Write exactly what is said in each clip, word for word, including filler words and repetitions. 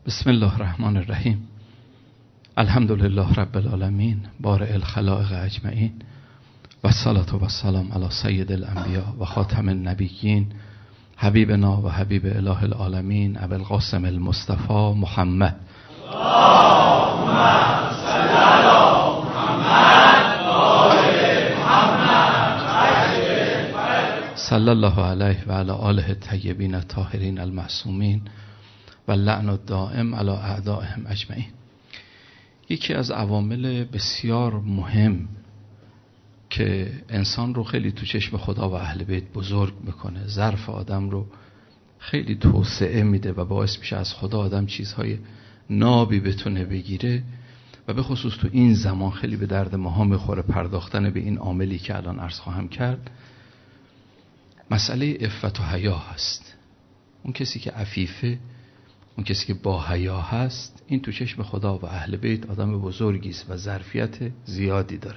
بسم الله الرحمن الرحیم. الحمد لله رب العالمین بارئ الخلائق اجمعین و الصلاة و السلام علی سید الانبیاء و خاتم النبیین حبیبنا و حبیب اله العالمین ابی القاسم المصطفى محمد. اللهم صل علی محمد و آل محمد صلی الله علیه و علی آله الطیبین الطاهرین المعصومین و لعن الدائم علی اعدائهم اجمعین. یکی از عوامل بسیار مهم که انسان رو خیلی تو چشم خدا و اهل بیت بزرگ میکنه، ظرف آدم رو خیلی توسعه میده و باعث میشه از خدا آدم چیزهای نابی بتونه بگیره و به خصوص تو این زمان خیلی به درد ماها میخوره پرداختن به این عاملی که الان عرض خواهم کرد. مسئله عفت و حیا هست. اون کسی که عفیفه، اون کسی که با حیا هست، این تو چشم خدا و اهل بیت آدم بزرگی است و ظرفیت زیادی داره.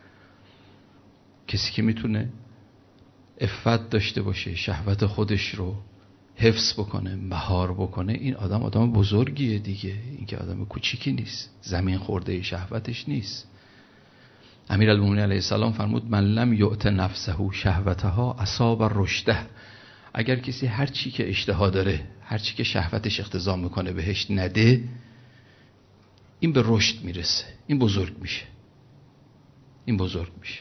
کسی که میتونه عفت داشته باشه، شهوت خودش رو حفظ بکنه، مهار بکنه، این آدم آدم بزرگیه دیگه. این که آدم کوچیکی نیست، زمین خورده شهوتش نیست. امیرالمومنین علیه السلام فرمود من لم یؤت نفسه شهوتها اصاب رشده. اگر کسی هر چی که اشتها داره، هر چی که شهوتش اقتضا میکنه بهش نده، این به رشد میرسه، این بزرگ میشه، این بزرگ میشه.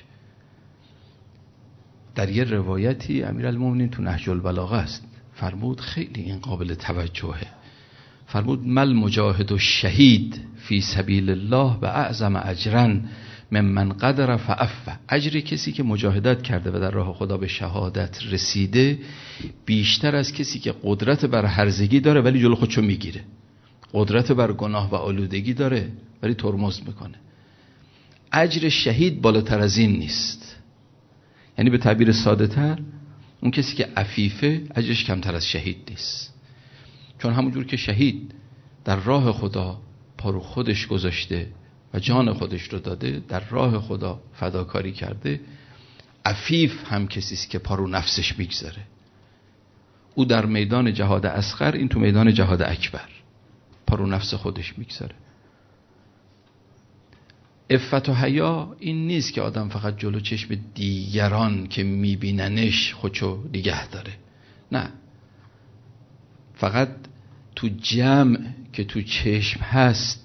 در یه روایتی امیرالمومنین تو نهج البلاغه است، فرمود خیلی این قابل توجهه. فرمود مل مجاهد و شهید فی سبیل الله و اعظم اجرا ممن قدر فعفه. اجر کسی که مجاهدت کرده و در راه خدا به شهادت رسیده بیشتر از کسی که قدرت بر هرزگی داره ولی جلو خودشو میگیره، قدرت بر گناه و آلودگی داره ولی ترمز میکنه. اجر شهید بالاتر از این نیست. یعنی به تعبیر ساده تر، اون کسی که عفیفه اجرش کمتر از شهید نیست. چون همونجور که شهید در راه خدا پارو خودش گذاشته و جان خودش رو داده، در راه خدا فداکاری کرده، عفیف هم کسی است که پارو نفسش میگذاره. او در میدان جهاد اصغر، این تو میدان جهاد اکبر پارو نفس خودش میگذاره. عفت و حیا این نیست که آدم فقط جلو چشم دیگران که میبیننش خودشو نگه داره. نه، فقط تو جمع که تو چشم هست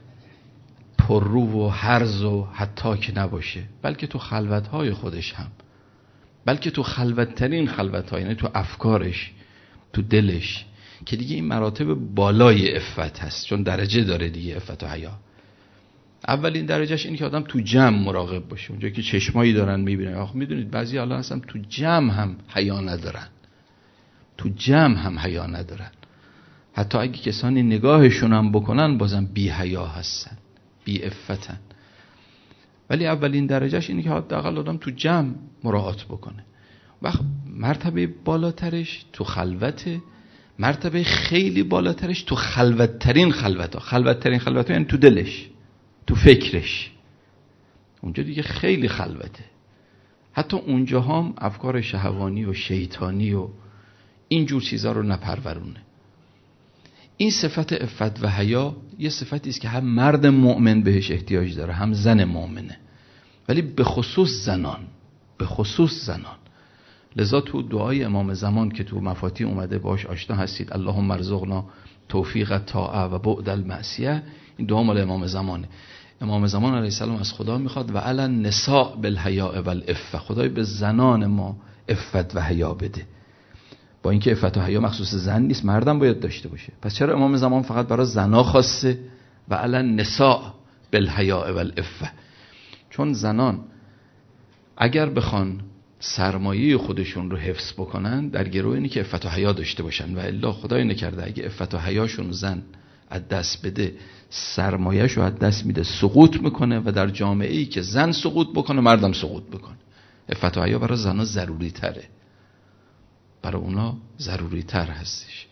پررو و هرز و حتی که نباشه، بلکه تو خلوتهای خودش هم، بلکه تو خلوتترین خلوتهای، یعنی تو افکارش، تو دلش، که دیگه این مراتب بالای عفت هست. چون درجه داره دیگه عفت و حیا. اولین درجهش اینه که آدم تو جمع مراقب باشه، اونجا که چشمایی دارن میبینن. آخه میدونید بعضی الان اصلا تو جمع هم حیا ندارن، تو جمع هم حیا ندارن. حتی اگه کسانی نگاهشون هم بکنن بازم بی حیا هستن، بی عفتن. ولی اولین درجهش اینه که حداقل آدم تو جمع مراعات بکنه. وقت مرتبه بالاترش تو خلوته، مرتبه خیلی بالاترش تو خلوتترین خلوتا. خلوتترین خلوتا یعنی تو دلش، تو فکرش، اونجا دیگه خیلی خلوته. حتی اونجا هم افکار شهوانی و شیطانی و اینجور چیزا رو نپرورونه. این صفت عفت و حیا یه صفتی است که هم مرد مؤمن بهش احتیاج داره، هم زن مؤمنه، ولی به خصوص زنان، به خصوص زنان. لذا تو دعای امام زمان که تو مفاتیح اومده باش آشنا هستید، اللهم ارزقنا توفیق طاعه و بعد المعصیه، این دعا مال امام زمانه. امام زمان علیه السلام از خدا میخواد و علی النساء بالحیاء والعفه، خدای به زنان ما عفت و حیا بده. با اینکه عفت و حیا مخصوص زن نیست، مردم باید داشته باشه. پس چرا امام زمان فقط برای زنا خواسته و علی النساء بالحیاء والعفه؟ چون زنان اگر بخوان سرمایه خودشون رو حفظ بکنن، در گروه اینی که عفت و حیا داشته باشن، و الا خدای نکرده اگه عفت و حیاشون زن از دست بده، سرمایه‌اش رو از دست میده، سقوط میکنه، و در جامعه‌ای که زن سقوط بکنه مردم سقوط بکنه. عفت و حیا برای زن‌ها ضروری تره، برای اونا ضروری تر هستش.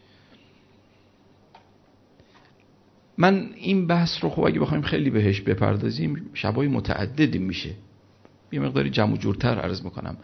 من این بحث رو خب اگه بخوایم خیلی بهش بپردازیم شبای متعددی میشه، یه مقداری جمع و جورتر عرض میکنم.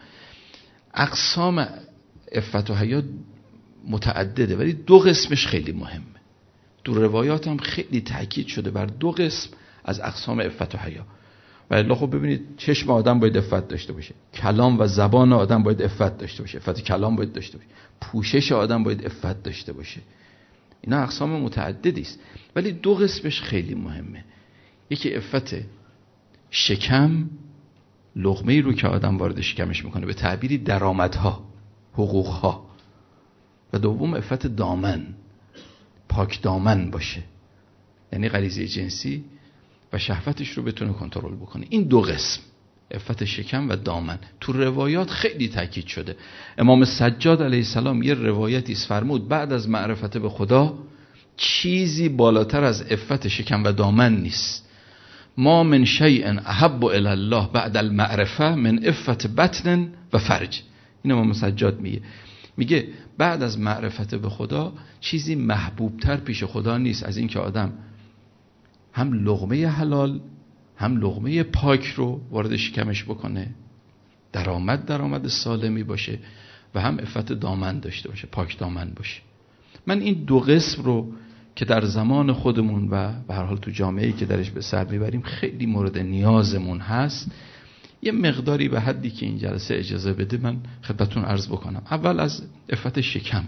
اقسام عفت و حیا متعدده ولی دو قسمش خیلی مهمه. تو روایات هم خیلی تاکید شده بر دو قسم از اقسام عفت و حیا. و الا خب ببینید چشم آدم باید عفت داشته باشه، کلام و زبان آدم باید عفت داشته باشه، عفت کلام باید داشته باشه، پوشش آدم باید عفت داشته باشه. اینا اقسام متعددی است، ولی دو قسمش خیلی مهمه. یکی عفت شکم، لقمه ای رو که آدم وارد شکمش میکنه، به تعبیری درآمدها، حقوقها. و دوم عفت دامن، پاک دامن باشه، یعنی غریزه جنسی و شهوتش رو بتونه کنترل بکنه. این دو قسم، عفت شکم و دامن، تو روایات خیلی تاکید شده. امام سجاد علیه السلام یه روایتی است فرمود بعد از معرفت به خدا چیزی بالاتر از عفت شکم و دامن نیست. ما من شیء احب الی الله بعد المعرفه من عفت بطن و فرج. این امام سجاد میگه میگه بعد از معرفت به خدا چیزی محبوبتر پیش خدا نیست از این که آدم هم لقمه حلال هم لقمه پاک رو وارد شکمش بکنه، درآمد درآمد سالمی باشه، و هم عفت دامن داشته باشه، پاک دامن باشه. من این دو قسم رو که در زمان خودمون و به هر حال تو جامعه‌ای که درش به سر میبریم خیلی مورد نیازمون هست، یه مقداری به حدی که این جلسه اجازه بده من خدمتتون عرض بکنم. اول از عفت شکم،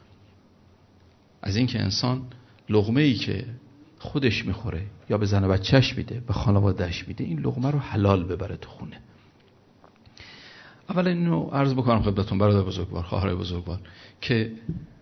از این که انسان لقمه‌ای که خودش میخوره یا به زن و بچهش میده، به خانوادهش میده، این لقمه رو حلال ببره تو خونه. اولا اینو عرض بکنم خدمتتون برادر بزرگوار، خواهر بزرگوار، که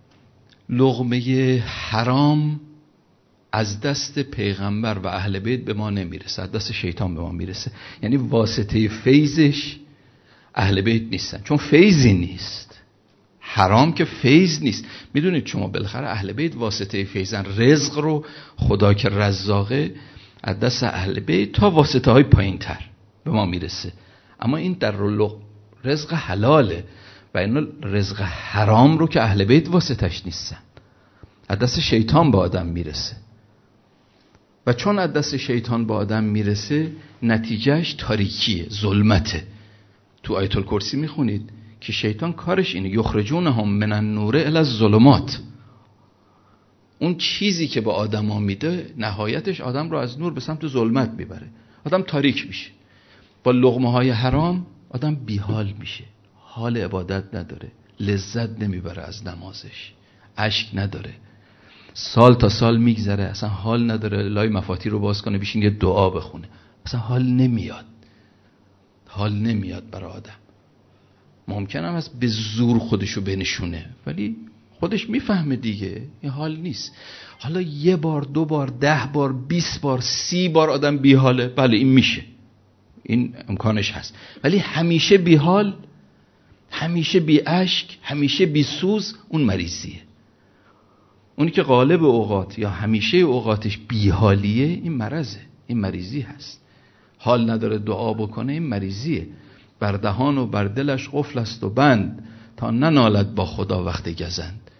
لقمه حرام از دست پیغمبر و اهل بیت به ما نمیرسه، از دست شیطان به ما میرسه. یعنی واسطه فیضش اهل بیت نیستن، چون فیضی نیست. حرام که فیض نیست. میدونید شما بالاخره اهل بیت واسطه فیضن. رزق رو خدا که رزاقه از دست اهل بیت تا واسطه های پایین تر به ما میرسه. اما این در رزق حلاله و این رزق حرام رو که اهل بیت واسطش نیستن، از دست شیطان به آدم میرسه. و چون از دست شیطان به آدم میرسه نتیجهش تاریکیه، ظلمته. تو آیت الکرسی میخونید که شیطان کارش اینه، یخرجونهم من النور الی الظلمات. اون چیزی که به آدم میده نهایتش آدم رو از نور به سمت ظلمت میبره، آدم تاریک میشه. با لقمه های حرام آدم بیحال میشه، حال عبادت نداره، لذت نمیبره از نمازش، اشک نداره، سال تا سال میگذره اصلا حال نداره لای مفاتیح رو باز کنه بشین یه دعا بخونه، اصلا حال نمیاد، حال نمیاد برای آدم. ممکن هم هست به زور خودشو بنشونه ولی خودش میفهمه دیگه این حال نیست. حالا یه بار دو بار ده بار بیست بار سی بار آدم بیحاله، بله این میشه، این امکانش هست، ولی همیشه بیحال، همیشه بی اشک، همیشه بی سوز، اون مریضیه. اونی که غالب اوقات یا همیشه اوقاتش بیحالیه این مرضه، این مریضی هست. حال نداره دعا بکنه این مریضیه. بر دهان و بر دلش قفل است و بند تا ننالد با خدا وقت گزند.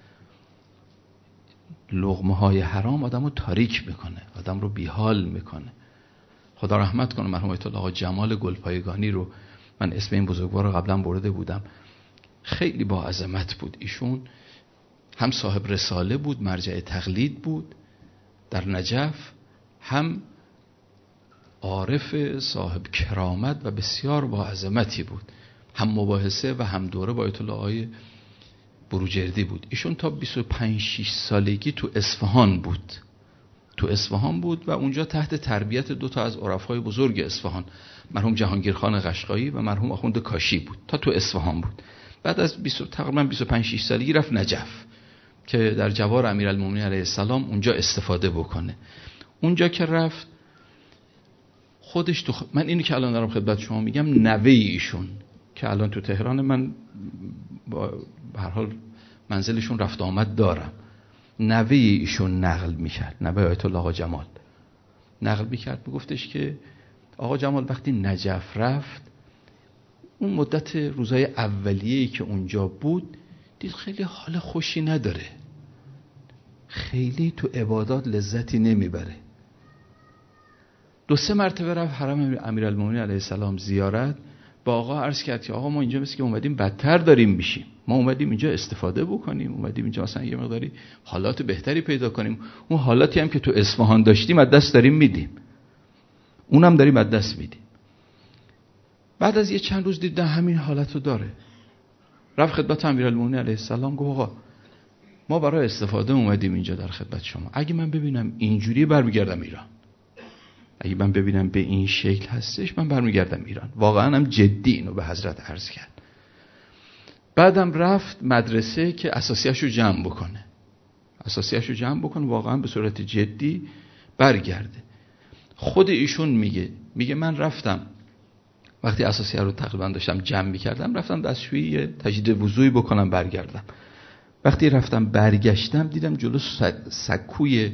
لقمه های حرام آدم رو تاریک میکنه، آدم رو بیحال میکنه. خدا رحمت کنه مرحوم آیت الله آقا جمال گلپایگانی رو، من اسم این بزرگوار رو قبلا برده بودم، خیلی با عظمت بود. ایشون هم صاحب رساله بود، مرجع تقلید بود در نجف، هم عارف صاحب کرامت و بسیار با عظمتی بود، هم مباحثه و هم دوره با آیت الله آقای بروجردی بود. ایشون تا بیست و پنج شش سالگی تو اصفهان بود، تو اصفهان بود و اونجا تحت تربیت دو تا از عرفای بزرگ اصفهان، مرحوم جهانگیرخان قشقایی و مرحوم آخوند کاشی بود، تا تو اصفهان بود. بعد از بیست تقریبا بیست و پنج شش سالگی رفت نجف که در جوار امیرالمومنین علیه السلام اونجا استفاده بکنه. اونجا که رفت خودش تو خ... من اینو که الان دارم خدمت شما میگم نوه ایشون که الان تو تهران، من با به هر حال منزلشون رفت آمد دارم، نوه ایشون نقل میکرد، نوه آیت الله آقا جمال نقل میکرد، میگفتش که آقا جمال وقتی نجف رفت اون مدت روزای اولیه‌ای که اونجا بود دید خیلی حال خوشی نداره، خیلی تو عبادات لذتی نمیبره. دو سه مرتبه رفت حرم امیرالمومنین علیه السلام زیارت، با آقا عرض کرد که آقا ما اینجا مثل که اومدیم بدتر داریم میشیم، ما اومدیم اینجا استفاده بکنیم، اومدیم اینجا مثلا یه مقداری حالات بهتری پیدا کنیم، اون حالاتی هم که تو اصفهان داشتیم از دست داریم میدیم، اونم داریم از دست میدیم. بعد از یه چند روز دیدن همین حالتو داره، رفت خدمت امیرالمومنین علیه السلام، گفت آقا ما برای استفاده اومدیم اینجا در خدمت شما، اگه من ببینم اینجوری برمیگردم ایران، اگه من ببینم به این شکل هستش من برمیگردم ایران. واقعا هم جدی اینو به حضرت عرض کرد. بعدم رفت مدرسه که اساسیاشو جمع بکنه، اساسیاشو جمع بکنه واقعا به صورت جدی برگرده. خود ایشون میگه میگه من رفتم وقتی اساسیه رو تقریبا داشتم جمع میکردم، رفتم دستشویی تجدید وضوئی بکنم برگردم. وقتی رفتم برگشتم دیدم جلو سکوی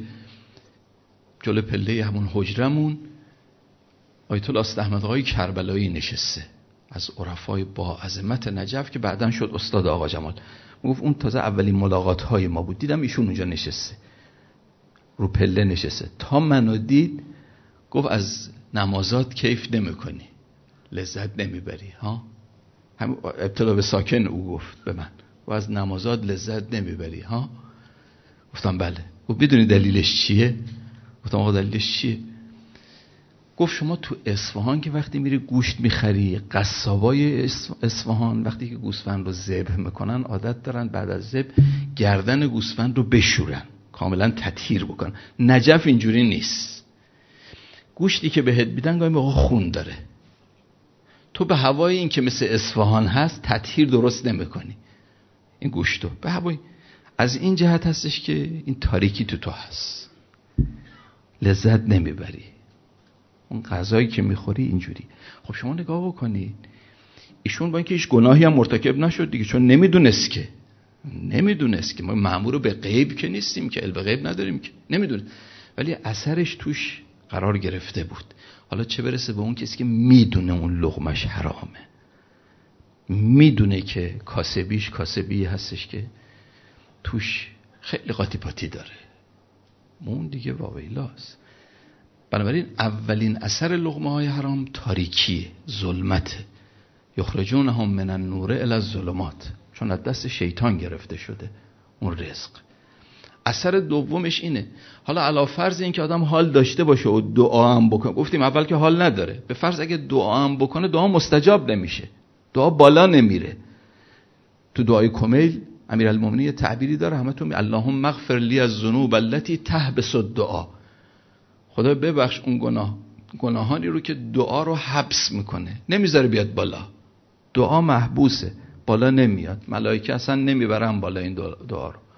جلو پله همون حجرمون آیت الله احمد آقای کربلایی نشسته، از عرفای با عظمت نجف که بعداً شد استاد آقا جمال. میگفت اون تازه اولین ملاقات های ما بود، دیدم ایشون اونجا نشسته، رو پله نشسته. تا منو دید گفت از نمازات کیف نمی‌کنی، لذت نمیبری ها؟ هم ابتلا به ساکن او گفت به من، و از نمازات لذت نمیبری ها؟ گفتم بله. گفت بدونی دلیلش چیه؟ گفتم آقا دلیلش چیه؟ گفت شما تو اصفهان که وقتی میری گوشت میخری، قصابای اصفهان وقتی که گوسفند رو ذبح میکنن عادت دارن بعد از ذبح گردن گوسفند رو بشورن، کاملا تطهیر بکنن. نجف اینجوری نیست، گوشتی که بهت میدن گاهی موقع خون داره، تو به هوای این که مثل اصفهان هست تطهیر درست نمیکنی این گوشتو، به هوای از این جهت هستش که این تاریکی تو تو هست، لذت نمیبری، اون غذایی که میخوری اینجوری. خب شما نگاه بکنید ایشون با اینکه هیچ گناهی هم مرتکب نشد دیگه، چون نمیدونست که نمیدونست که ما مأمور به غیب که نیستیم که، علم غیب نداریم که، نمیدونه، ولی اثرش توش قرار گرفته بود. حالا چه برسه به اون کسی که میدونه اون لقمش حرامه، میدونه که کاسبیش کاسبی هستش که توش خیلی قاطی پاتی داره، اون دیگه واویلاست. بنابراین اولین اثر لقمه های حرام تاریکیه، ظلمته، یخرجونهم من النور الی الظلمات، چون از دست شیطان گرفته شده اون رزق. اثر دومش اینه، حالا علی فرض این که آدم حال داشته باشه و دعا هم بکنه، گفتیم اول که حال نداره، به فرض اگه دعا هم بکنه دعا مستجاب نمیشه، دعا بالا نمیره. تو دعای کمیل امیرالمومنین تعبیری داره همتون، اللهم اغفر لی الذنوب التي تحبس الدعا، خدا ببخش اون گناه گناهانی رو که دعا رو حبس میکنه، نمیذاره بیاد بالا، دعا محبوسه، بالا نمیاد، ملائکه اصلا نمیبرن بالا این دعا رو.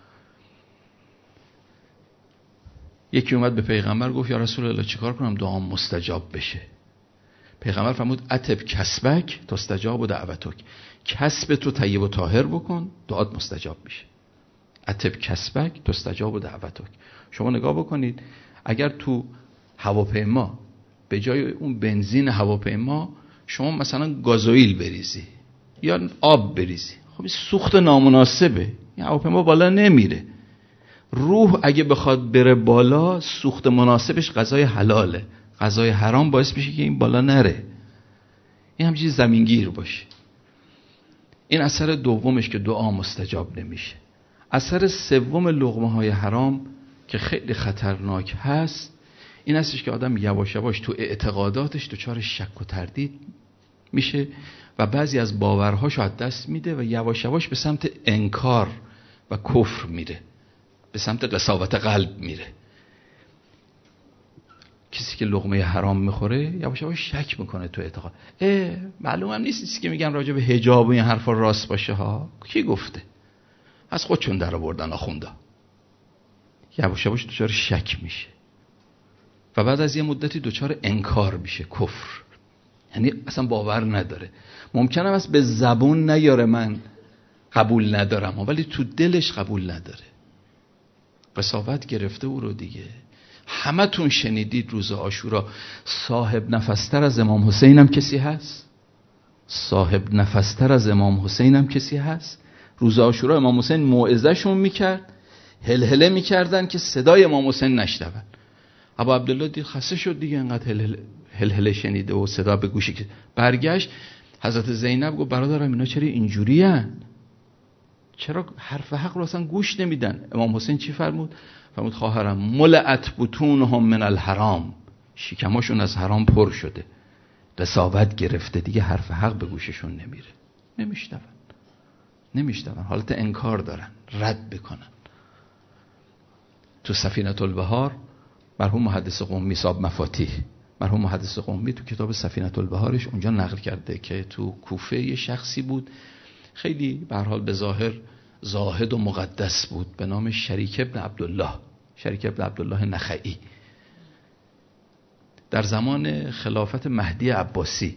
یکی اومد به پیغمبر گفت یا رسول الله چیکار کنم دعا مستجاب بشه؟ پیغمبر فرمود اتب کسبک تستجاب و دعوتک، کسب تو طیب و طاهر بکن دعات مستجاب میشه. اتب کسبک تستجاب و دعوتک. شما نگاه بکنید اگر تو هواپیما به جای اون بنزین هواپیما شما مثلا گازوئیل بریزی یا آب بریزی، خب این سوخت نامناسبه، این هواپیما بالا نمیره. روح اگه بخواد بره بالا سوخت مناسبش غذای حلاله، غذای حرام باعث میشه که این بالا نره، این همچین زمینگیر باشه. این اثر دومش که دعا مستجاب نمیشه. اثر سوم لقمه های حرام که خیلی خطرناک هست این هستش که آدم یواش یواش تو اعتقاداتش دچار شک و تردید میشه و بعضی از باورهاش از دست میده و یواش یواش به سمت انکار و کفر میره، به سمت قساوت قلب میره. کسی که لقمه حرام میخوره یواش یواش شک میکنه تو اعتقاد، اه معلوم هم نیست چیزی که میگن راجع به حجاب و این حرفا راست باشه ها، کی گفته؟ از خودشون در آوردن آخوندا. یواش یواش دچار شک میشه و بعد از یه مدتی دچار انکار میشه، کفر، یعنی اصلا باور نداره. ممکنه است به زبون نیاره من قبول ندارم ولی تو دلش قبول نداره، قساوت گرفته او رو دیگه. همه تون شنیدید روز عاشورا صاحب نفستر از امام حسین هم کسی هست؟ صاحب نفستر از امام حسین هم کسی هست؟ روز عاشورا امام حسین موعظه شون میکرد، هلهله میکردن که صدای امام حسین نشنون. ابا عبدالله دید خسته شد دیگه، انقدر هلهله هل هل شنیده و صدا به گوشی که برگشت حضرت زینب گفت برادرم اینا چرا اینجوری هن؟ چرا حرف حق رو اصلا گوش نمیدن؟ امام حسین چی فرمود؟ فرمود خواهرم ملأت بطونهم من الحرام، شکماشون از حرام پر شده، قساوت گرفته، دیگه حرف حق به گوششون نمیره، نمیشنون نمیشنون حالت انکار دارن، رد بکنن. تو سفینه البحار مرحوم محدث قمی صاحب مفاتیح، مرحوم محدث قمی تو کتاب سفینه البحارش اونجا نقل کرده که تو کوفه یه شخصی بود خیلی به هر حال به ظاهر زاهد و مقدس بود به نام شریک ابن عبدالله، شریک ابن عبدالله نخعی. در زمان خلافت مهدی عباسی،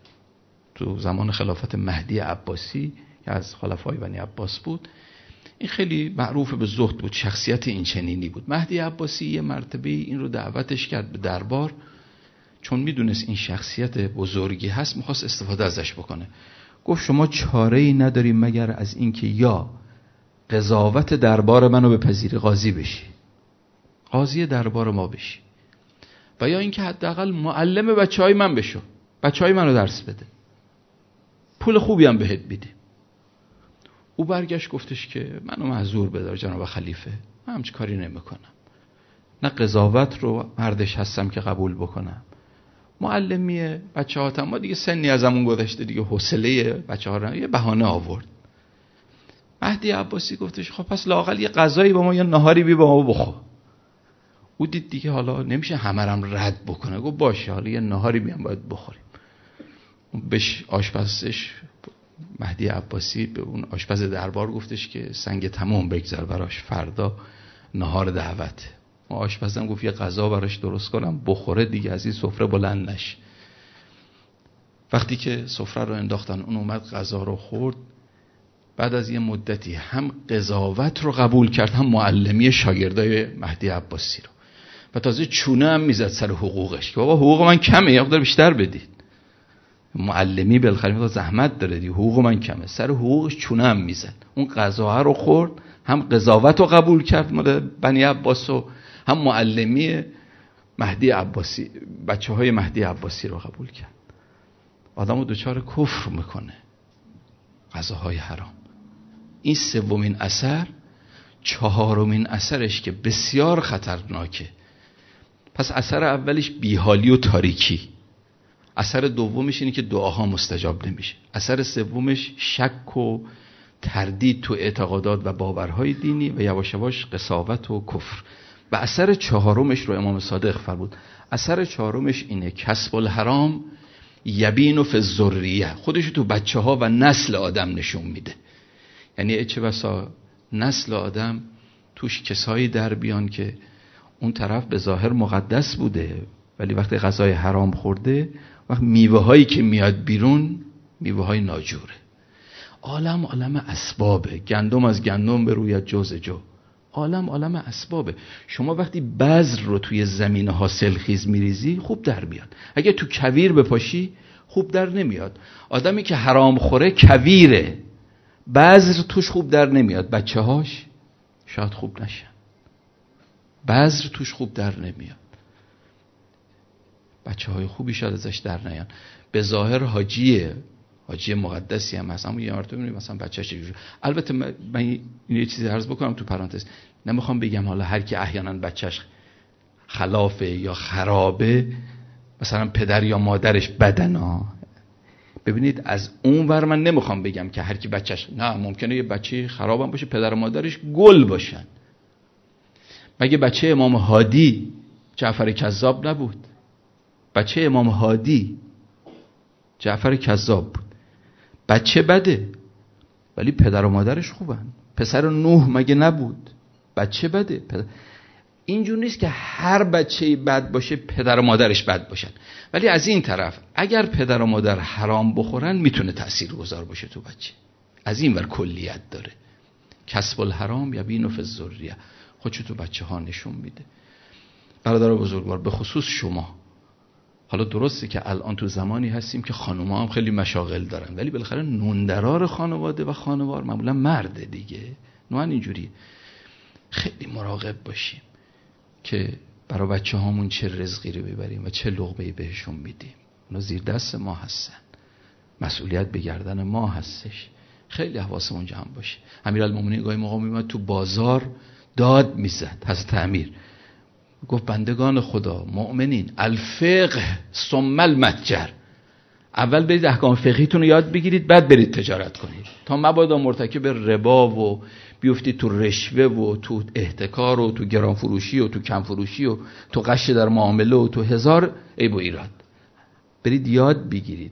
تو زمان خلافت مهدی عباسی که از خلفای بنی عباس بود، این خیلی معروف به زهد بود، شخصیت این چنینی بود. مهدی عباسی یه مرتبه این رو دعوتش کرد به دربار، چون میدونست این شخصیت بزرگی هست میخواست استفاده ازش بکنه. گفت شما چاره ای نداری مگر از اینکه یا قضاوت دربار منو بپذیری، قاضی بشی، قاضی دربار ما بشی، و یا اینکه حداقل معلم بچهای من بشو، بچهای منو درس بده، پول خوبی هم بهت میدیم. او برگشت گفتش که منو معذور بدار جناب خلیفه، من همچه کاری نمیکنم، نه قضاوت رو مردش هستم که قبول بکنم، معلمی بچه هاتم، ما دیگه سنی ازمون گذشته دیگه، حوصله بچه ها رو. یه بهانه آورد. مهدی عباسی گفتش خب پس لااقل یه غذایی با ما یا نهاری بی با ما بخور. او دید دیگه حالا نمیشه همه رم رد بکنه، گفت باشه حالا یه نهاری بیام باید بخوریم. بهش آشپزش مهدی عباسی به اون آشپز دربار گفتش که سنگ تمام بگذار براش، فردا نهار دعوت. آشپزم گفت یه غذا براش درست کنم بخوره دیگه، از این سفره بلند نشه. وقتی که سفره رو انداختن اون اومد غذا رو خورد، بعد از یه مدتی هم قضاوت رو قبول کرد هم معلمی شاگردای مهدی عباسی رو، و تازه چونه هم میزد سر حقوقش که بابا حقوق من کمه یه مقدار بیشتر بدید. معلمی بالاخره زحمت داره دیگه، حقوق من کمه، سر حقوقش چونه هم میزد. اون غذا رو خورد، هم قضاوت رو قبول کرد مال بنی عباس و هم معلمی مهدی عباسی، بچه های مهدی عباسی رو قبول کرد. آدم رو دوچار کفر میکنه غذاهای حرام. این سومین اثر. چهارمین اثرش که بسیار خطرناکه. پس اثر اولش بیحالی و تاریکی، اثر دومش اینه که دعاها مستجاب نمیشه، اثر سومش شک و تردید تو اعتقادات و باورهای دینی و یواش یواش قساوت و کفر. و اثر چهارمش رو امام صادق فرمود، اثر چهارمش اینه کسب الحرام یبین فی الذریه، خودش تو بچه ها و نسل آدم نشون میده. یعنی چه بسا نسل آدم توش کسایی در بیان که اون طرف به ظاهر مقدس بوده ولی وقتی غذای حرام خورده، وقت میوه هایی که میاد بیرون میوه های ناجوره. عالم عالم اسبابه، گندم از گندم بروید جو ز جو، عالم عالم اسبابه. شما وقتی بذر رو توی زمین حاصل خیز میریزی خوب در میاد، اگه تو کویر بپاشی خوب در نمیاد. آدمی که حرام خوره کویره، بذر توش خوب در نمیاد، بچه هاش شاید خوب نشن، بذر توش خوب در نمیاد، بچه های خوبی شاید ازش در نیان. به ظاهر حاجیه، حاجی مقدسی هم هست، اما یه مرتبه میبینیم مثلا بچه‌ش چجوری. البته من یه چیزی عرض بکنم تو پرانتز، نمیخوام بگم حالا هر کی احیانا بچه‌ش خلافه یا خرابه مثلا پدر یا مادرش بدنا. ببینید از اون ور من نمیخوام بگم که هر کی بچه‌ش، نه ممکنه یه بچه خرابم باشه پدر و مادرش گل باشن. مگه بچه امام هادی جعفر کذاب نبود؟ بچه امام هادی جعفر کذاب بود، بچه بده ولی پدر و مادرش خوبن. پسر نوح مگه نبود؟ بچه بده. پدر... اینجور نیست که هر بچه بد باشه پدر و مادرش بد باشن، ولی از این طرف اگر پدر و مادر حرام بخورن میتونه تاثیرگذار باشه تو بچه. از این ور کلیت داره. کسب الحرام یبین فی الذریه، خودشو تو بچه ها نشون میده. برادر بزرگوار، به خصوص شما، حالا درسته که الان تو زمانی هستیم که خانوما هم خیلی مشاغل دارن، ولی بالاخره نوندرار خانواده و خانوار معمولا مرده دیگه، نوعا اینجوری. خیلی مراقب باشیم که برای بچه هامون چه رزقی رو ببریم و چه لقمه‌ای بهشون میدیم. اونا زیر دست ما هستن. مسئولیت به گردن ما هستش. خیلی حواسمون جمع باشه. امیرالمومنین گاهی موقع میومد تو بازار داد میزد. حضرت امیر گفت بندگان خدا مؤمنین الفقه ثم المتجر، اول برید احکام فقهیتون رو یاد بگیرید بعد برید تجارت کنید تا مبادا مرتکب ربا و بیفتید تو رشوه و تو احتکار و تو گران فروشی و تو کم فروشی و تو غش در معامله و تو هزار عیب و ایراد. برید یاد بگیرید.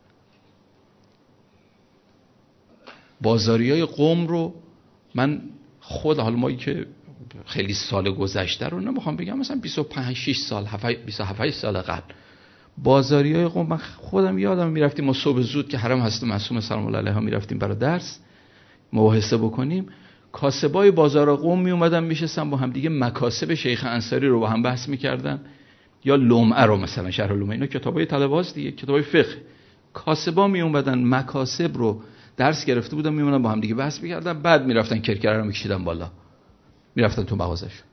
بازاریای قم رو من خود، حالا ما که خیلی سال گذشته رو نمیخوام بگم، مثلا بیست و پنج شش سال بیست و هفت سال قبل بازاریای قم من خودم یادم میرفتیم ما صبح زود که حرم حضرت معصوم سلام الله علیها میرفتیم برای درس مباحثه بکنیم، کاسبای بازار قم می اومدن میشستن با هم دیگه مکاسب شیخ انصاری رو با هم بحث میکردن، یا لمعه رو مثلا شرح لمعه، اینا کتابای طلباست دیگه، کتابای فقه. کاسبا می اومدن مکاسب رو درس گرفته بودن می اومدن با هم دیگه بحث میکردن، بعد میرفتن کرکره رو میکشیدن بالا میرفتن تو مغازه‌شون.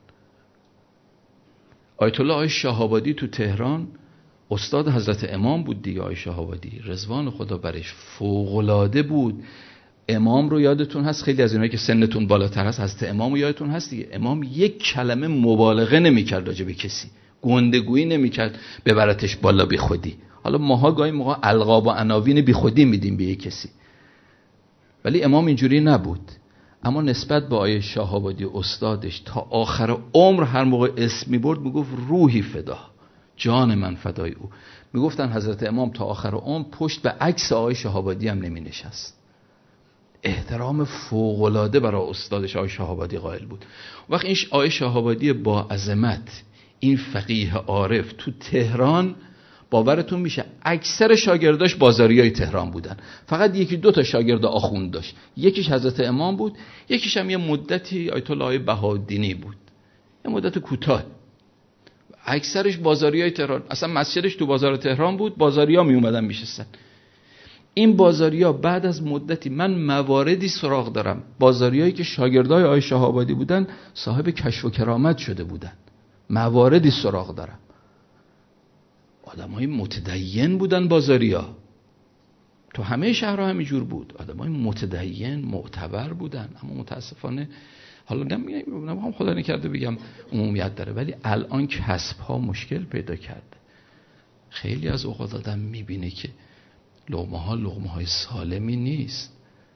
آیت الله آقای شهابادی تو تهران استاد حضرت امام بود دیگه. آقای شهابادی رضوان خدا برش فوق‌العاده بود. امام رو یادتون هست، خیلی از اینایی که سنتون بالاتر هست حضرت امام رو یادتون هست دیگه. امام یک کلمه مبالغه نمی‌کرد راجع به کسی، گندگویی نمی‌کرد ببرتش بالا بی خودی. حالا ماها گاهی موقع القاب و عناوین بی خودی میدیم به یک کسی، ولی امام اینجوری نبود. اما نسبت به آیه شهابادی استادش تا آخر عمر هر موقع اسم می‌برد میگفت روحی فدا، جان من فدای او. میگفتن حضرت امام تا آخر عمر پشت به عکس آیه شهابادی هم نمی‌نشست. احترام فوق‌العاده برای استادش آیه شهابادی قائل بود. وقتی این آیه شهابادی با عظمت، این فقیه عارف تو تهران، باورتون میشه اکثر شاگرداش بازاریای تهران بودن، فقط یکی دو تا شاگرد آخوند داشت، یکیش حضرت امام بود، یکیش هم یه مدتی آیت الله بهاءالدینی بود، یه مدت کوتاه. اکثرش بازاریای تهران، اصلا مسجدش تو بازار تهران بود، بازاریا می اومدن میشستن. این بازاریا بعد از مدتی، من مواردی سراغ دارم، بازاریایی که شاگردای آیه شهابادی بودن صاحب کشف و کرامت شده بودن، مواردی سراغ دارم. آدمای متدین بودن بازاریا، تو همه شهرها همینجور بود، آدمای متدین معتبر بودن. اما متاسفانه حالا نمیگم خدا نکرده بگم عمومیت داره، ولی الان کسب ها مشکل پیدا کرده. خیلی از اوقات آدم میبینه که لقمه ها لقمه های سالمی نیست.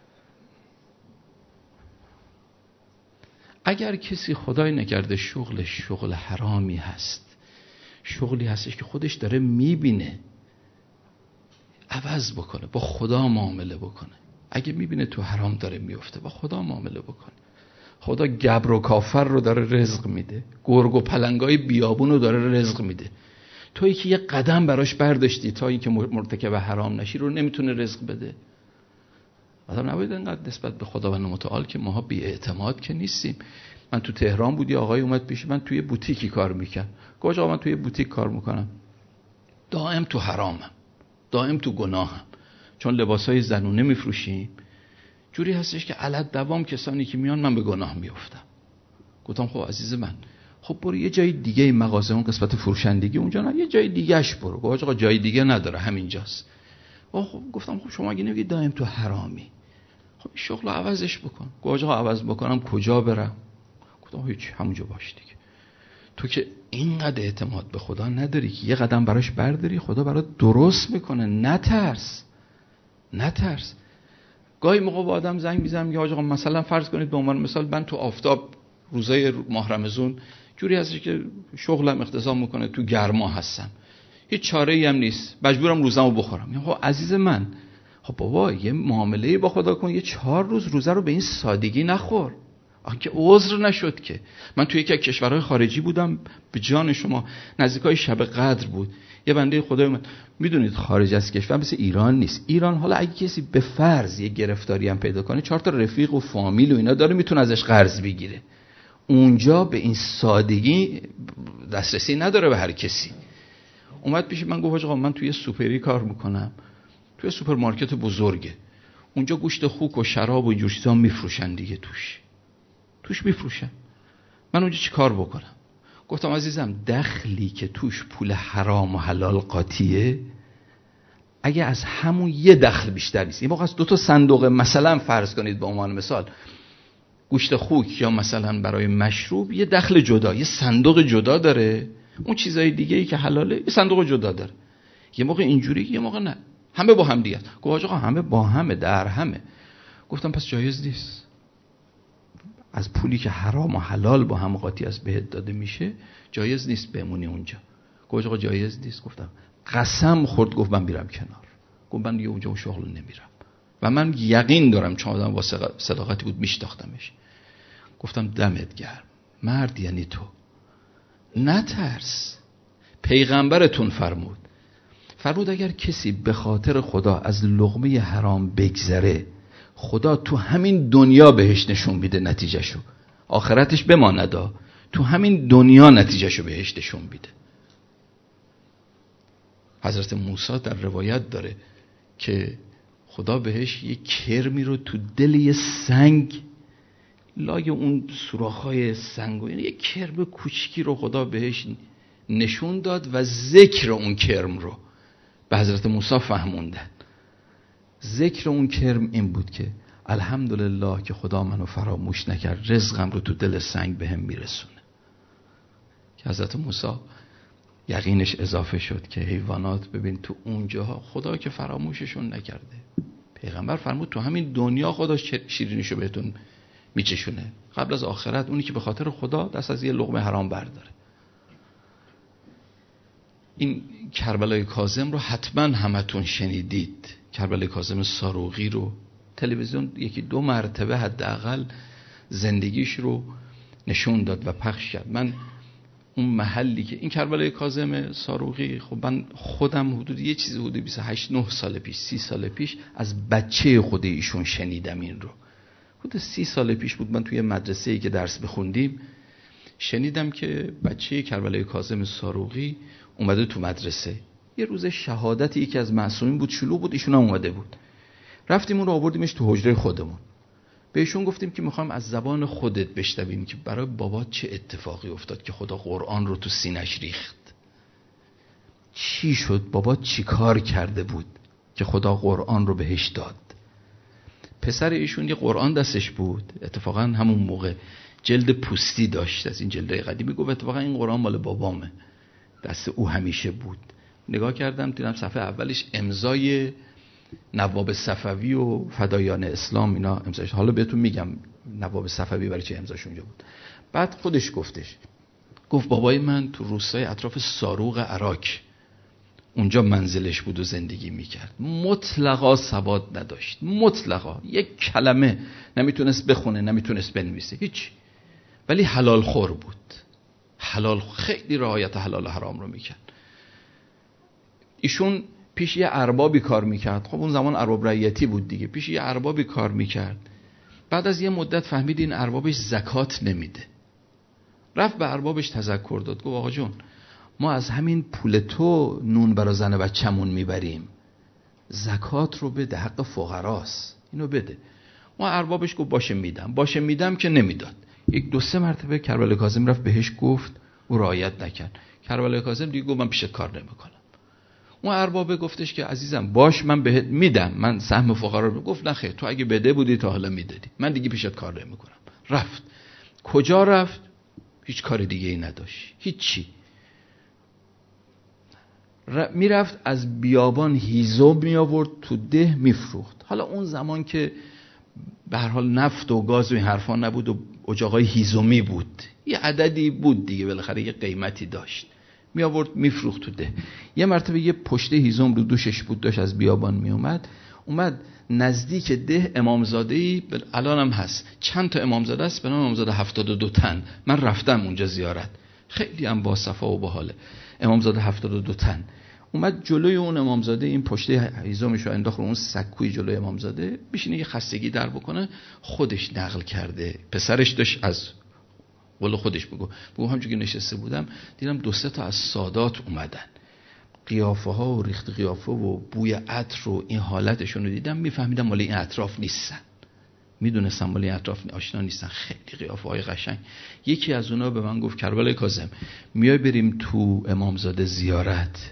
اگر کسی خدای نکرده شغل شغل حرامی هست، شغلی هستش که خودش داره میبینه، عوض بکنه، با خدا معامله بکنه. اگه میبینه تو حرام داره میفته، با خدا معامله بکنه. خدا گبر و کافر رو داره رزق میده، گرگ و پلنگای بیابون رو داره رزق میده. تویی که یه قدم براش برداشتی تا اینکه مرتکب حرام نشی رو نمیتونه رزق بده. آدم نباید اینقدر نسبت به خداوند متعال که ماها بی اعتماد که نیستیم. من تو تهران بودی، آقای اومد پیش من توی بوتیکی کار میکنم. گفت آقا من توی بوتیک کار میکنم، دائم تو حرامم، دائم تو گناهم، چون لباسای زنونه میفروشیم. جوری هستش که علت دوام کسانی که میان من به گناه میافتم. گفتم خب عزیز من، خب برو یه جای دیگه، این مغازه اون قسمت فروشندگی اونجا نه، یه جای دیگه‌اش برو. گفت آقا جای دیگه نداره، همینجاست. خب گفتم خب شما اگه نمیگی دائم تو حرامی، خب شغل عوضش بکن. گفت آقا عوض بکنم کجا برم؟ گفتم هیچ، همونجا باش دیگه. تو که اینقدر اعتماد به خدا نداری که یه قدم براش برداری، خدا برات درست میکنه. نترس، نترس. گاهی موقع با آدم زنگ میزنم میگه آقا مثلا فرض کنید به عنوان مثال من تو آفتاب روزای ماه رمضان جوری هست که شغلم اقتضا میکنه تو گرما هستم، هیچ چاره ای هم نیست، مجبورم روزمو بخورم. میگم خب عزیز من، خب بابا یه معامله با خدا کن، یه چهار روز روزه رو به این سادگی نخور. آنکه عذر نشد که من توی یکی از کشورهای خارجی بودم، به جان شما نزدیکای شب قدر بود، یه بنده خدای من، میدونید خارج از کشور مثل ایران نیست. ایران حالا اگه کسی به فرض یه گرفتاری هم پیدا کنه، چهار تا رفیق و فامیل و اینا داره، میتونه ازش قرض بگیره. اونجا به این سادگی دسترسی نداره به هر کسی. اومد پیش من گفت آقا من توی سوپری کار میکنم، توی سوپرمارکت بزرگه، اونجا گوشت خوک و شراب و اینجور چیزا میفروشن دیگه، توش توش میفروشن. من اونجا چی کار بکنم؟ گفتم عزیزم دخلی که توش پول حرام و حلال قاطیه، اگه از همون یه دخل بیشتر نیست، این موقع از دو تا صندوق مثلا فرض کنید به عنوان مثال گوشت خوک یا مثلا برای مشروب یه دخل جدا، یه صندوق جدا داره، اون چیزای دیگه ای که حلاله یه صندوق جدا داره. یه موقع اینجوری یه موقع نه، همه با هم دیگه. گفت آقا همه با همه، در همه. گفتم پس جایز نیست از پولی که حرام و حلال با هم قاطی از بهت داده میشه جایز نیست بمونی اونجا. گفت آقا جایز نیست. گفتم قسم خورد، گفت من میرم کنار. گفت من دیگه اونجا شغل نمیرم و من یقین دارم چون آدم واسه صداقتی بود میشناختمش. گفتم دمت گرم مرد، یعنی تو نترس. پیغمبرتون فرمود فرمود اگر کسی به خاطر خدا از لقمه حرام بگذره خدا تو همین دنیا بهش نشون میده نتیجهشو، آخرتش بماندا، تو همین دنیا نتیجهشو بهش نشون میده. حضرت موسی در روایت داره که خدا بهش یک کرمی رو تو دل یه سنگ، لای اون سوراخ‌های سنگ، یعنی یک کرم کوچیکی رو خدا بهش نشون داد و ذکر اون کرم رو به حضرت موسی فهموندن. ذکر اون کرم این بود که الحمدلله که خدا منو فراموش نکرد، رزقم رو تو دل سنگ بهم میرسونه. که حضرت موسی یقینش اضافه شد که حیوانات ببین تو اونجاها خدا که فراموششون نکرده. پیغمبر فرمود تو همین دنیا خدا شیرینیشو بهتون میچشونه، قبل از آخرت اونی که به خاطر خدا دست از یه لقمه حرام برداره. این کربلای کاظم رو حتما همتون شنیدید. کربلای کاظم ساروغی رو تلویزیون یکی دو مرتبه حداقل زندگیش رو نشون داد و پخش کرد. من اون محلی که این کربلای کاظم ساروغی، خب من خودم حدود یه چیزی حدود بیست و هشت نه سال پیش سی سال پیش از بچه خود ایشون شنیدم. این رو حدود سی سال پیش بود، من توی مدرسه‌ای که درس بخوندیم شنیدم که بچه کربلای کاظم ساروغی اومده تو مدرسه. یه روز شهادت یکی از معصومین بود، شلوغ بود، ایشون هم اومده بود. رفتیم اون رو آوردیمش تو حجره خودمون. بهشون گفتیم که میخوام از زبان خودت بشنویم که برای بابات چه اتفاقی افتاد که خدا قرآن رو تو سینش ریخت. چی شد؟ بابات چی کار کرده بود که خدا قرآن رو بهش داد؟ پسر ایشون یه قرآن دستش بود، اتفاقا همون موقع جلد پوستی داشت از این جلدهای قدیمی. گفت اتفاقا این قرآن مال بابامه، دست او همیشه بود. نگاه کردم دیدم صفحه اولش امضای نواب صفوی و فدایان اسلام اینا امضاش. حالا بهتون میگم نواب صفوی برای چه امضاش اونجا بود. بعد خودش گفتش، گفت بابای من تو روستای اطراف ساروغ عراق اونجا منزلش بود و زندگی میکرد. مطلقا سواد نداشت، مطلقا یک کلمه نمیتونست بخونه، نمیتونست بنویسه، هیچ. ولی حلال خور بود، حلال، خیلی رعایت حلال و حرام رو میکرد. ایشون پیش یه اربابی کار میکرد. خب اون زمان ارباب رعیتی بود دیگه. پیش یه اربابی کار میکرد. بعد از یه مدت فهمید این اربابش زکات نمیده. رفت به اربابش تذکر داد، گفت آقا جون ما از همین پول تو نون برا زن بچمون میبریم، زکات رو بده، حق فقراست، اینو بده. ما اربابش گفت باشه میدم. باشه میدم که نمیداد. یک دو سه مرتبه کربلای کاظم رفت بهش گفت، او رعایت نکرد. کربلای کاظم دیگه گفت من پیشت کار نمیکنم. اون اربابه گفتش که عزیزم باش من بهت میدم، من سهم فقرا رو. گفت نه خیر، تو اگه بده بودی تا حالا میدادی، من دیگه پیشت کار نمیکنم. رفت. کجا رفت؟ هیچ کار دیگه ای نداشت، هیچی. میرفت از بیابان هیزم می آورد تو ده میفروخت. حالا اون زمان که به هر حال نفت و گاز و این حرفا نبود و اجاقای هیزمی بود، یه عددی بود دیگه، بالاخره یه قیمتی داشت. می آورد میفروخت تو ده. یه مرتبه یه پشته هیزم رو دوشش بود، داشت از بیابان می اومد. اومد نزدیک ده امامزاده‌ای، الان هم هست، چند تا امامزاده است به نام امامزاده هفتاد و دو تن. من رفتم اونجا زیارت، خیلی هم با صفا و باحاله. امامزاده هفتاد و دو تن اومد جلوی اون امامزاده، این پشته هیزمش رو انداخت رو اون سکوی جلوی امامزاده، بشینه یه خستگی در بکنه. خودش نقل کرده، پسرش داشت از قول خودش بگو بگو همونجوری که نشسته بودم دیدم دو سه تا از سادات اومدن، قیافه ها و ریخت قیافه و بوی عطر و این حالتشون رو دیدم، میفهمیدم مال این اطراف نیستن، میدونستم مال این اطراف آشنا نیستن. خیلی قیافه های قشنگ. یکی از اونا به من گفت کربلای کاظم میای بریم تو امامزاده زیارت؟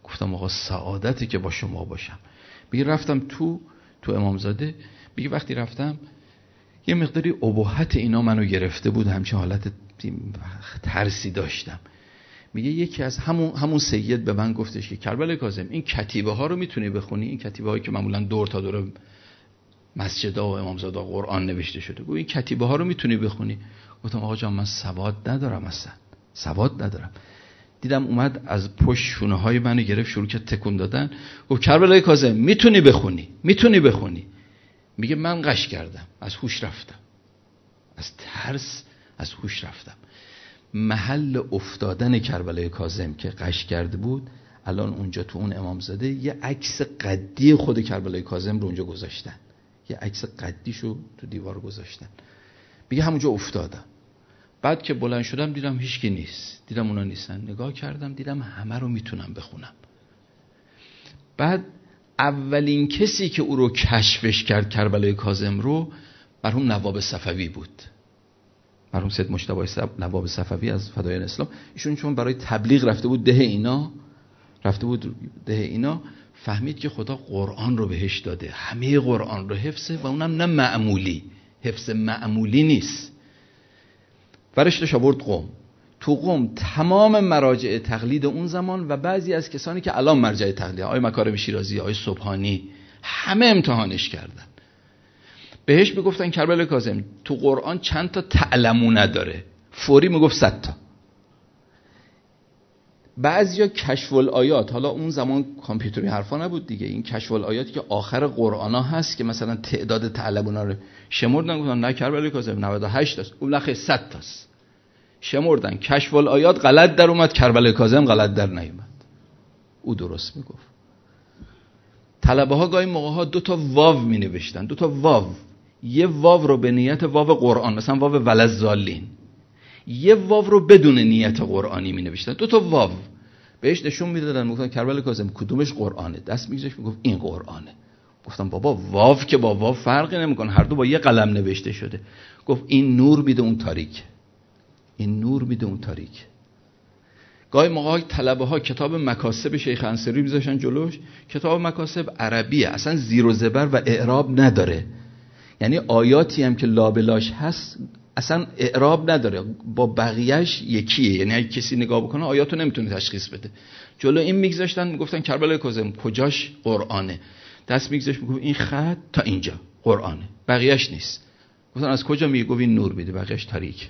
گفتم آقا سعادتی که با شما باشم. میگه رفتم تو تو امامزاده، میگه وقتی رفتم یه مقداری ابهت اینا منو گرفته بود، همچین حالت ترسی داشتم. میگه یکی از همون همون سید به من گفتش که کربلای کاظم این کتیبه ها رو میتونی بخونی؟ این کتیبه هایی که معمولا دور تا دور مسجدها و امامزاده قرآن نوشته شده، گفت این کتیبه ها رو میتونی بخونی؟ گفتم آقا جان من سواد ندارم، اصلا سواد ندارم. دیدم اومد از پشت شونه های منو گرفت شروع کرد تکون دادن، گفت کربلای کاظم میتونی بخونی؟ میتونی بخونی؟ میگه من قش کردم، از هوش رفتم، از ترس از هوش رفتم. محل افتادن کربلای کاظم که قش کرده بود، الان اونجا تو اون امامزاده یه عکس قدی خود کربلای کاظم رو اونجا گذاشتن، یه عکس قدیشو تو دیوار گذاشتن. میگه همونجا افتادم. بعد که بلند شدم دیدم هیچکی نیست، دیدم اونا نیستن، نگاه کردم دیدم همه رو میتونم بخونم. بعد اولین کسی که او رو کشفش کرد کربلای کاظم رو مرحوم نواب صفوی بود، مرحوم سید مجتبی نواب صفوی از فدایان اسلام. ایشون چون برای تبلیغ رفته بود ده اینا، رفته بود ده اینا، فهمید که خدا قرآن رو بهش داده، همه قرآن رو حفظه و اونم نه معمولی، حفظ معمولی نیست. ورشتش آورد قم. تو قم تمام مراجع تقلید اون زمان و بعضی از کسانی که الان مرجع تقلید، آقای مکارم شیرازی، آقای سبحانی، همه امتحانش کردن. بهش میگفتن کربلای کاظم تو قرآن چند تا تعلمونه داره؟ فوری میگفت صد تا. بعضیا کشف الآیات، حالا اون زمان کامپیوتری حرفا نبود دیگه، این کشف الآیاتی که آخر قرآنا هست که مثلا تعداد تعلمونا رو شمردن، گفتن نه کربلای کاظم نود و هشت تاست، اون لخه صد تاست. شمردن کشف الآیات غلط در اومد، کربلای کاظم غلط در نیومد، او درست میگفت. طلبه ها گاهی موقع ها دو تا واو می نوشتن، دو تا واو، یه واو رو به نیت واو قرآن، مثلا واو ولضالین، یه واو رو بدون نیت قرآنی می نوشتن، دو تا واو بهش نشون میدادن، میگفتن کربلای کاظم کدومش قرآنه؟ دست میگذاشت میگفت این قرآنه. گفتم بابا واو که با واو فرقی نمیکنه، هر دو با یه قلم نوشته شده. گفت این نور میده اون تاریک، این نور میده اون تاریک. گاهی موقع طلبه ها کتاب مکاسب شیخ انصاری میذاشتن جلوش، کتاب مکاسب عربیه، اصلا زیر و زبر و اعراب نداره، یعنی آیاتی هم که لابلاش هست اصلا اعراب نداره، با بقیهش یکیه، یعنی اگه کسی نگاه بکنه آیاتو نمیتونه تشخیص بده. جلو این میگذاشتن میگفتن کربلای کاظم کجاش قرآنه؟ دست میگذاشت میگفت این خط تا اینجا قرآنه، بقیهش نیست. گفتن از کجا میگه؟ گفت این نور میده، بقیهش تاریک.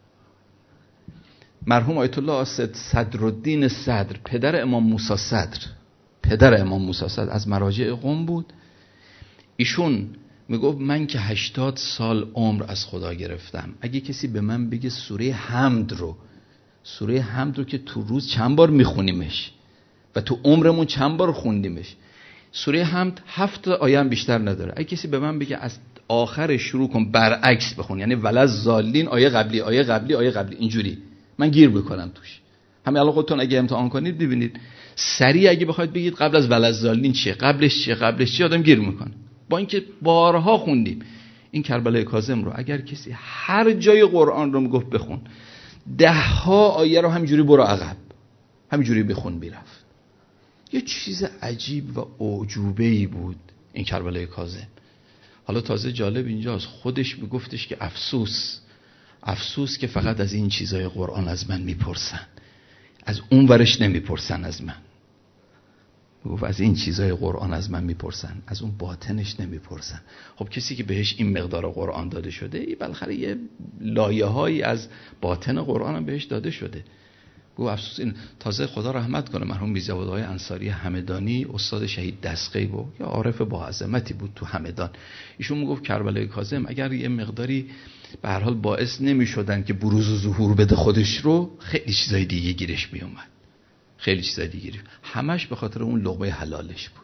مرحوم آیت الله صدرالدین صدر، پدر امام موسی صدر، پدر امام موسی صدر از مراجع قم بود. ایشون میگفت من که هشتاد سال عمر از خدا گرفتم، اگه کسی به من بگه سوره حمد رو، سوره حمد رو که تو روز چند بار میخونیمش و تو عمرمون چند بار خوندیمش، سوره حمد هفت آیه هم بیشتر نداره، اگه کسی به من بگه از آخر شروع کن برعکس بخون، یعنی ولضالین آیه قبلی آیه قبلی آیه قبلی، اینجوری من گیر بکنم توش. همین الان خودتون اگه امتحان کنید ببینید سریع اگه بخواید بگید قبل از ولضالین چیه، قبلش چیه، قبلش چیه، آدم گیر میکنه، با اینکه بارها خوندیم. این کربلای کاظم رو اگر کسی هر جای قرآن رو میگفت بخون، ده ها آیه رو همینجوری برو عقب، همینجوری بخون میرفت. یه چیز عجیب و اعجوبه‌ای بود این کربلای کاظم. حالا تازه جالب اینجاست، خودش میگفتش که افسوس افسوس که فقط از این چیزای قرآن از من میپرسن، از اون ورش نمیپرسن از من. میگفت از این چیزای قرآن از من میپرسن، از اون باطنش نمیپرسن. خب کسی که بهش این مقدار قرآن داده شده، ای بالاخره یه لایه‌هایی از باطن قرآن هم بهش داده شده. گفت افسوس این. تازه خدا رحمت کنه مرحوم میرزاوادهای انصاری همدانی، استاد شهید دستقیب و یا عارف با عظمتی بود تو همدان. ایشون میگفت کربلای کاظم اگر یه مقداری به هر حال باعث نمیشدن که بروز و ظهور بده خودش رو، خیلی چیزای دیگه گیرش میومد، خیلی چیزای دیگه، همش به خاطر اون لقمه حلالش بود،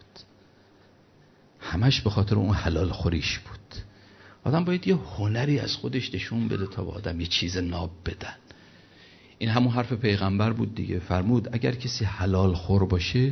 همش به خاطر اون حلال خوریش بود. آدم باید یه هنری از خودش نشون بده تا به آدم یه چیز ناب بدن. این همون حرف پیغمبر بود دیگه، فرمود اگر کسی حلال خور باشه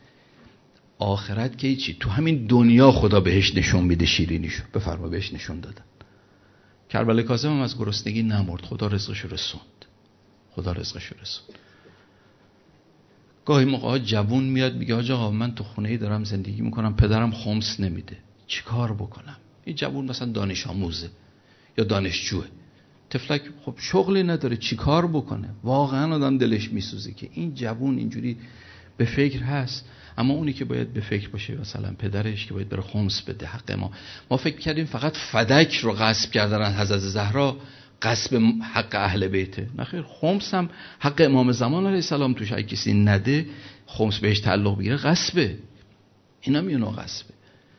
آخرت که چی، تو همین دنیا خدا بهش نشون میده شیرینیشو. بفرما بهش نشون دادن. کربلای کاظم هم از گرسنگی نمرد، خدا رزقشو رسوند، خدا رزقشو رسوند. گاهی موقع جوون میاد میگه آقا من تو خونه‌ای دارم زندگی میکنم، پدرم خمس نمیده، چی کار بکنم؟ این جوون مثلا دانش آموزه یا دانشجوه، تفلک خب شغلی نداره، چی کار بکنه؟ واقعا آدم دلش میسوزه که این جوون اینجوری به فکر هست. اما اونی که باید به فکر باشه مثلا پدرش که باید بره خمس بده حق ما. ما فکر کردیم فقط فدک رو غصب کردن از حضرت زهرا غصب حق اهل بیته. نخیر، خمس هم حق امام زمان علیه السلام توش اگه کسی نده خمس بهش تعلق بگیره غصبه. اینا میونه غصبه.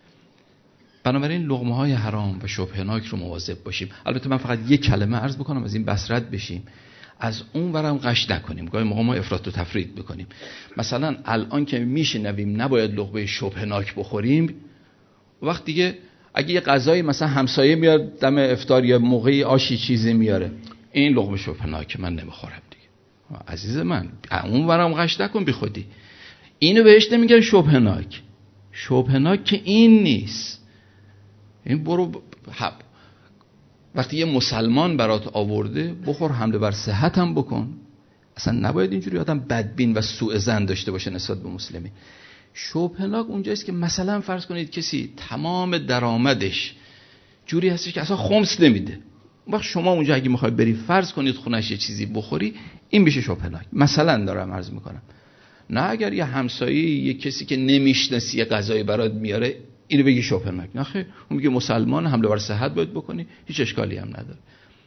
بنابراین لقمه های حرام و شبهناک رو مواظب باشیم. البته من فقط یک کلمه عرض بکنم از این بس رد بشیم، از اون ورم غش نکنیم. گاهی موقع ما افراط و تفرید بکنیم. مثلا الان که میشنویم نباید لقمه شبهناک بخوریم، وقت دیگه اگه یه غذایی مثلا همسایه میاد دم افطار یا موقعی آشی چیزی میاره، این لقمه شبهناک من نمیخورم دیگه. عزیز من اون ورم غش نکن بی خودی. اینو بهش نمیگن شبهناک. شبهناک که این نیست. این برو حب. وقتی یه مسلمان برات آورده بخور، حمله بر صحت هم بکن. اصلا نباید اینجوری آدم بدبین و سوء ظن داشته باشه نسبت به مسلمی. شبهناک اونجاست که مثلا فرض کنید کسی تمام درآمدش جوری هستش که اصلا خمس نمیده، وقت شما اونجا اگه میخوای بری فرض کنید خونش یه چیزی بخوری، این میشه شبهناک. مثلا دارم عرض میکنم. نه اگر یه همسایه یه کسی که نمیشناسی یه غذای برات میاره اینو بگی شبهناک. نه خیر، اون میگه مسلمان حمله بر صحت باید بکنی، هیچ اشکالی هم نداره.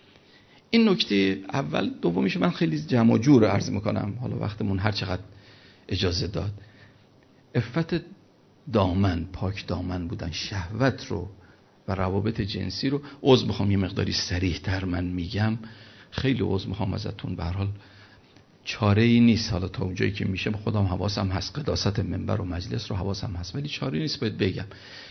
این نکته اول. دومیش من خیلی جمع و جور عرض میکنم، حالا وقتمون هر چقدر اجازه داد. عفت دامن، پاک دامن بودن، شهوت رو و روابط جنسی رو عذر میخوام یه مقداری صریح تر من میگم، خیلی عذر میخوام ازتون. به هر حال چاره ای نیست، حالا تا اونجایی که میشه خودم حواسم هست، قداست منبر و مجلس رو حواسم هست، ولی چاره ای نیست باید بگم.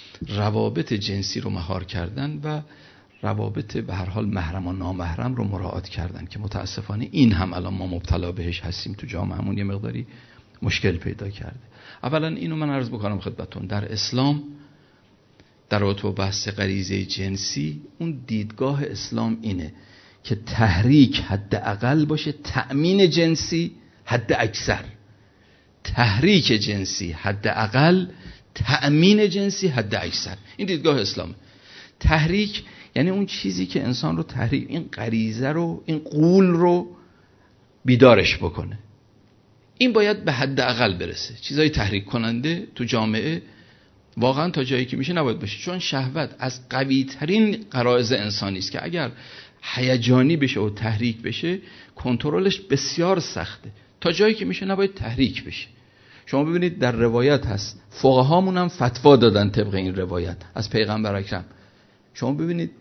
روابط جنسی رو مهار کردن و روابط به هر حال محرم و نامحرم رو مراعات کردن که متاسفانه این هم الان ما مبتلا بهش هستیم تو جامعهمون، یه مقداری مشکل پیدا کرده. اولا اینو من عرض بکنم خدمتتون، در اسلام در رابطه با بحث غریزه جنسی اون دیدگاه اسلام اینه که تحریک حداقل باشه، تأمین جنسی حد اکثر. تحریک جنسی حداقل، تأمین جنسی حد اکثر. این دیدگاه اسلامه. تحریک یعنی اون چیزی که انسان رو تحریک، این غریزه رو، این غول رو بیدارش بکنه. این باید به حداقل برسه. چیزای تحریک کننده تو جامعه واقعا تا جایی که میشه نباید باشه، چون شهوت از قوی ترین غرایز انسانی است که اگر هیجانی بشه و تحریک بشه کنترلش بسیار سخته. تا جایی که میشه نباید تحریک بشه. شما ببینید در روایت هست، فقهامون هم فتوا دادن طبق این روایت از پیغمبر اکرم. شما ببینید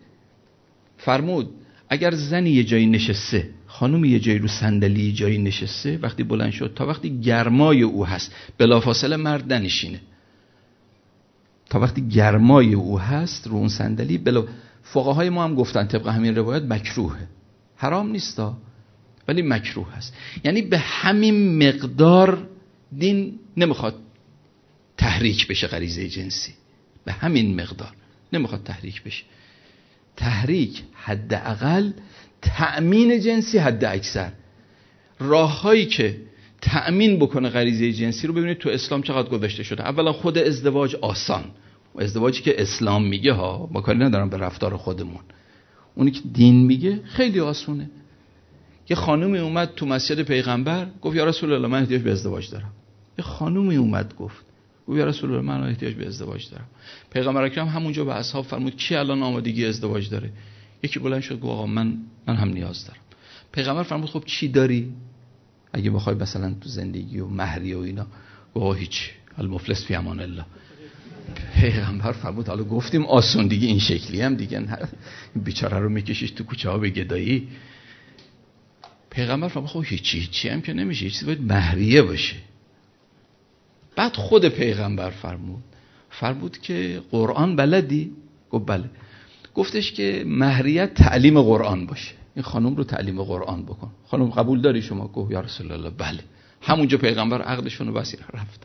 فرمود اگر زنی یه جایی نشسته، خانومی یه جایی رو صندلی یه جایی نشسته، وقتی بلند شد تا وقتی گرمای او هست بلافاصله مرد ننشینه. تا وقتی گرمای او هست رو اون صندلی بلا. فقهای ما هم گفتن طبق همین روایت مکروهه، حرام نیستا ولی مکروه هست. یعنی به همین مقدار دین نمیخواد تحریک بشه غریزه جنسی، به همین مقدار نمیخواد تحریک بشه. تحریک حداقل، تأمین جنسی حد اکثر. راههایی که تأمین بکنه غریزه جنسی رو ببینید تو اسلام چقدر گذاشته شده. اولا خود ازدواج آسان، ازدواجی که اسلام میگه ها، با کاری ندارم به رفتار خودمون، اونی که دین میگه خیلی آسونه. یه خانومی اومد تو مسجد پیغمبر گفت یا رسول الله من احتیاج به ازدواج دارم. یه خانومی اومد گفت گفت یا رسول الله من احتیاج به ازدواج دارم. پیغمبر اکرم همونجا به اصحاب فرمود کی الان آمادگی ازدواج داره؟ یکی بلند شد گفت آقا من من هم نیاز دارم. پیغمبر فرمود خب چی داری؟ اگه بخوای مثلا تو زندگی و مهری و اینا، گفت هیچ، المفلس فی امان الله. پیغمبر فرمود حالا گفتیم آسون دیگه، این شکلی هم دیگه نه، بیچاره رو میکشیش تو کوچه ها به گدایی. پیغمبر فرمود خب هیچی هیچی هم که نمیشه، یه چیزی باید مهریه باشه. بعد خود پیغمبر فرمود فرمود که قرآن بلدی؟ گفت بله. گفتش که مهریت تعلیم قرآن باشه، این خانم رو تعلیم قرآن بکن. خانم قبول داری شما؟ گفت یا رسول الله بله. همونجا پیغمبر عقدشون رو بسیار رفتن.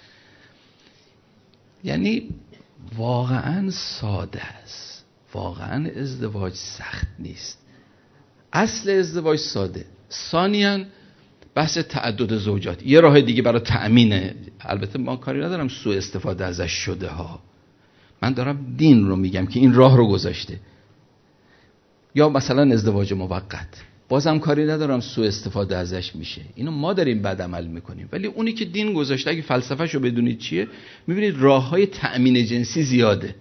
یعنی واقعا ساده است، واقعا ازدواج سخت نیست. اصل ازدواج ساده. ثانیاً بحث تعدد زوجات یه راه دیگه برای تأمین، البته ما کاری ندارم سوء استفاده ازش شده ها، من دارم دین رو میگم که این راه رو گذاشته. یا مثلا ازدواج موقت، بازم کاری ندارم سوء استفاده ازش میشه، اینو ما داریم بد عمل میکنیم. ولی اونی که دین گذاشته اگه فلسفه‌شو رو بدونید چیه، میبینید راههای تأمین جنسی زیاده.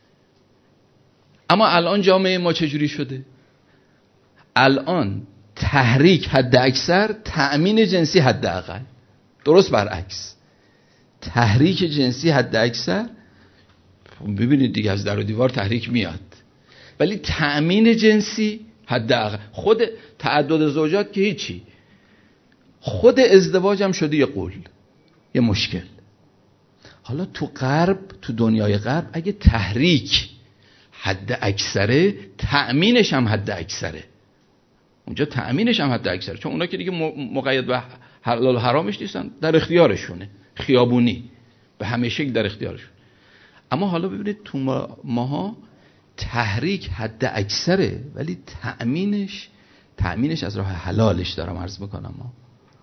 اما الان جامعه ما چجوری شده؟ الان تحریک حد اکثر، تأمین جنسی حد اقل. درست برعکس، تحریک جنسی حد اکثر، ببینید دیگه از در و دیوار تحریک میاد، ولی تأمین جنسی حد اقل. خود تعدد زوجات که هیچی، خود ازدواج هم شده یه قول، یه مشکل. حالا تو غرب، تو دنیای غرب اگه تحریک حد اکثره، تأمینش هم حد اکثره. اونجا تأمینش هم حد اکثره، چون اونا که دیگه مقید به حلال و حرامش نیستن، در اختیارشونه، خیابونی به همه شکل در اختیارشون. اما حالا ببینید تو ما ماها تحریک حد اکثره، ولی تأمینش تأمینش از راه حلالش دارم عرض میکنم، ما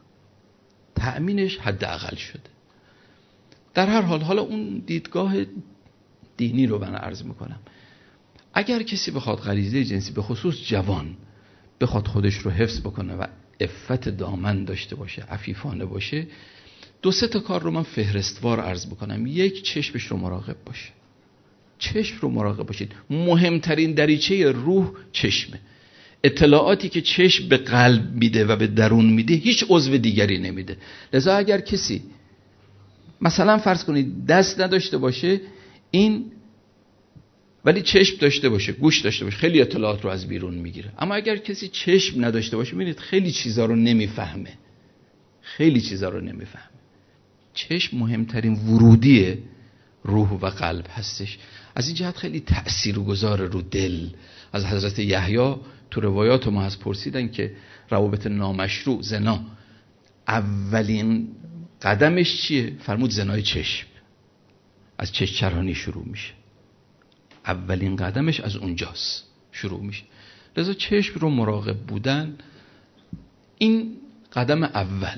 تأمینش حد اقل شده. در هر حال حالا اون دیدگاه دینی رو من عرض میکنم. اگر کسی بخواد غریزه جنسی، به خصوص جوان، بخواد خودش رو حفظ بکنه و عفت دامن داشته باشه، عفیفانه باشه، دو سه تا کار رو من فهرستوار عرض بکنم. یک، چشمش رو مراقب باشه. چشم رو مراقب باشید. مهمترین دریچه روح چشمه. اطلاعاتی که چشم به قلب میده و به درون میده، هیچ عضو دیگری نمیده. لذا اگر کسی مثلا فرض کنید دست نداشته باشه این، ولی چشم داشته باشه، گوش داشته باشه، خیلی اطلاعات رو از بیرون میگیره. اما اگر کسی چشم نداشته باشه، میبینید خیلی چیزا رو نمیفهمه، خیلی چیزا رو نمیفهمه. چشم مهمترین ورودی روح و قلب هستش. از این جهت خیلی تأثیرگذار رو دل. از حضرت یحیی تو روایات ما از پرسیدن که روابط نامشروع، زنا، اولین قدمش چیه؟ فرمود زنای چشم. از چشم چرانی شروع میشه، اولین قدمش از اونجاست شروع میشه. لذا چشم رو مراقب بودن این قدم اول.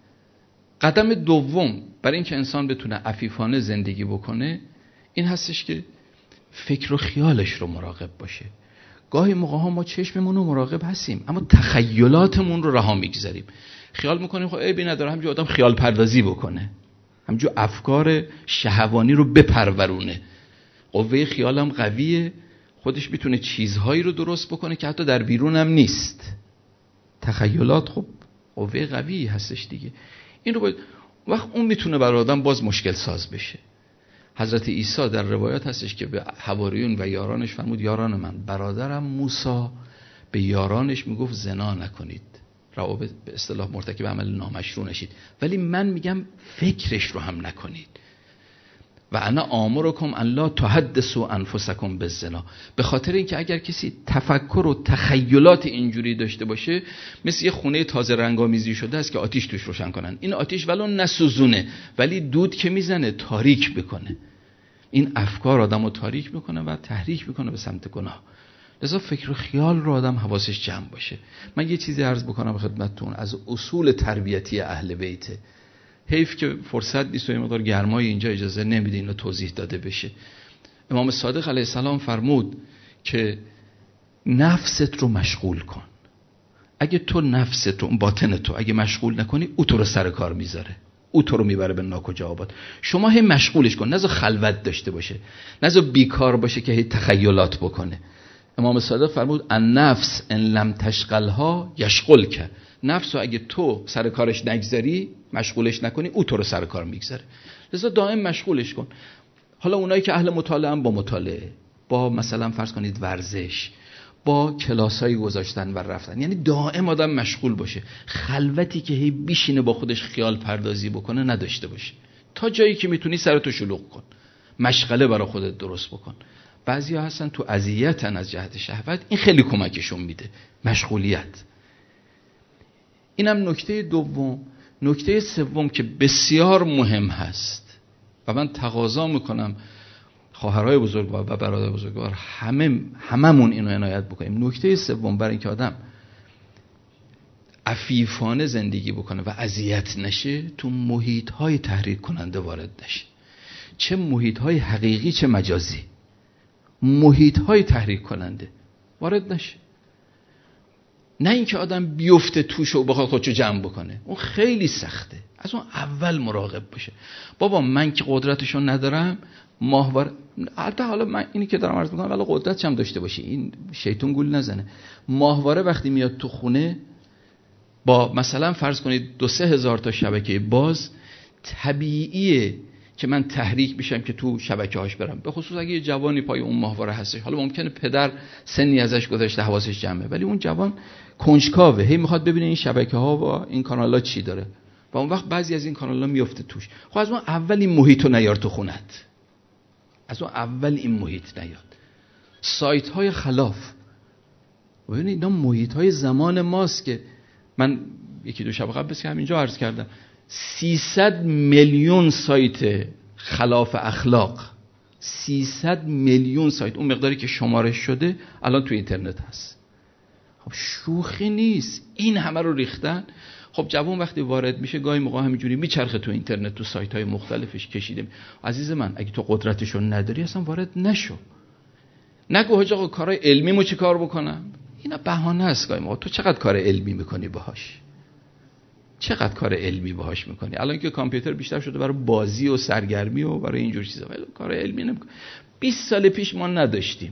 قدم دوم برای اینکه انسان بتونه عفیفانه زندگی بکنه این هستش که فکر و خیالش رو مراقب باشه. گاهی موقع ها ما چشممون رو مراقب هستیم اما تخیلاتمون رو رها میگذاریم. خیال میکنیم خب عیبی نداره، همینجور آدم خیال پردازی بکنه، همینجور افکار شهوانی رو بپرورونه. قوه خیالم قویه، خودش میتونه چیزهایی رو درست بکنه که حتی در بیرون هم نیست. تخیلات خب قوه قوی هستش دیگه. این رو باید وقت اون میتونه برای آدم باز مشکل ساز بشه. حضرت عیسی در روایات هستش که به حواریون و یارانش فرمود یاران من، برادرم موسی به یارانش میگفت زنا نکنید، روابط به اصطلاح مرتکب عمل نامشروع نشید، ولی من میگم فکرش رو هم نکنید. و انا آمرکم ان لا تحدثوا انفسکم بالزنا. به خاطر اینکه اگر کسی تفکر و تخیلات اینجوری داشته باشه، مثل یه خونه تازه رنگامیزی شده است که آتیش توش روشن کنن، این آتیش ولو نسوزونه ولی دود که میزنه تاریک بکنه. این افکار آدمو تاریک میکنه و تحریک میکنه به سمت گناه. لذا فکر و خیال رو آدم حواسش جمع باشه. من یه چیزی عرض بکنم خدمتتون از اصول تربیتی اهل بیت. حیف که فرصت نیست و یه مقدار گرمای اینجا اجازه نمیده اینو توضیح داده بشه. امام صادق علیه السلام فرمود که نفست رو مشغول کن. اگه تو نفست رو، باطن تو اگه مشغول نکنی، او تو رو سر کار میذاره، او تو رو میبره به ناکجا آباد. شما هی مشغولش کن، نذار خلوت داشته باشه، نذار بیکار باشه که هی تخیلات بکنه. امام صادق فرمود النفس ان لم تشغلها یشغلک. نفس رو اگه تو سر کارش نگذاری، مشغولش نکنی، او تو رو سر کار میگذاره. لذا دائم مشغولش کن. حالا اونایی که اهل مطالعه هم با مطالعه، با مثلا فرض کنید ورزش، با کلاسایی گذاشتن و رفتن، یعنی دائم آدم مشغول باشه. خلوتی که هی بیشینه با خودش خیال پردازی بکنه نداشته باشه. تا جایی که میتونی سرتو شلوغ کن، مشغله برای خودت درست بکن. بعضیا هستن تو اذیتن از جهت شهوت، این خیلی کمکشون میده، مشغولیت. اینم نکته دوم. نکته سوم که بسیار مهم هست و من تقاضا میکنم خواهرای بزرگوار و برادرای بزرگوار همه هممون اینو عنایت بکنیم. نکته سوم برای اینکه آدم عفیفانه زندگی بکنه و اذیت نشه، تو محیط‌های تحریک کننده وارد نشه، چه محیط‌های حقیقی چه مجازی، محیط‌های تحریک کننده وارد نشه. نه اینکه آدم بیفته توش و بخواد خودشو جمع بکنه، اون خیلی سخته. از اون اول مراقب باشه. بابا من که قدرتشو ندارم، ماهواره، البته حالا من اینی که دارم عرض میکنم ولی قدرتش هم داشته باشی، این شیطون گول نزنه. ماهواره وقتی میاد تو خونه با مثلا فرض کنید دو سه هزار تا شبکه باز، طبیعیه که من تحریک بشم که تو شبکه هاش برم، به خصوص اگه یه جوانی پای اون ماهواره هستش. حالا ممکنه پدر سنی ازش گذشته حواسش جمعه، ولی اون جوان کنجکاوه، هی میخواد ببینه این شبکه ها و این کانال ها چی داره و اون وقت بعضی از این کانال ها میفته توش. خب از اون اول این محیط رو نیار تو خونت، از اون اول این محیط نیاد. سایت های خلاف، ببینید اینا محیط های زمان ماست که من یکی دو شب قبل بس که همینجا عرض کردم، سیصد میلیون سایت خلاف اخلاق، سیصد میلیون سایت، اون مقداری که شمارش شده الان تو اینترنت هست. خب شوخی نیست، این همه رو ریختن. خب جوان وقتی وارد میشه گاهی موقع همینجوری میچرخه تو اینترنت، تو سایت های مختلفش کشیده. عزیز من اگه تو قدرتشو نداری اصلا وارد نشو. نگو حاج آقا کارهای علمیمو چی کار بکنم، اینا بهانه است. گاهی موقع تو چقدر کار علمی میکنی باهاش، چقدر کار علمی باهاش میکنی؟ الان که کامپیوتر بیشتر شده برای بازی و سرگرمی و برای اینجور چیزا، ولی کار علمی نمیکنی. بیست سال پیش ما نداشتیم،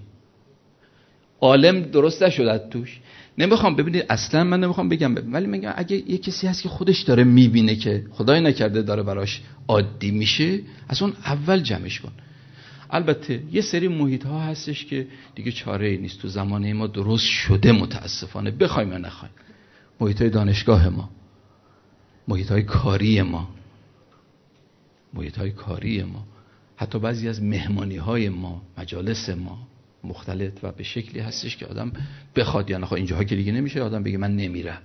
عالم درست نشد توش. نمیخوام ببینید اصلا من نمیخوام بگم، ولی میگم اگه یه کسی هست که خودش داره میبینه که خدای نکرده داره براش عادی میشه، از اون اول جمعش کن. البته یه سری محیط ها هستش که دیگه چاره ای نیست، تو زمانه ما درست شده متاسفانه، بخوایم یا نخوایم. محیط های دانشگاه ما، محیط های کاری ما، محیط های کاری ما، حتی بعضی از مهمانی های ما، مجالس ما مختلط و به شکلی هستش که آدم بخواد یا نخواد، اینجاها که دیگه نمیشه آدم بگه من نمیرم.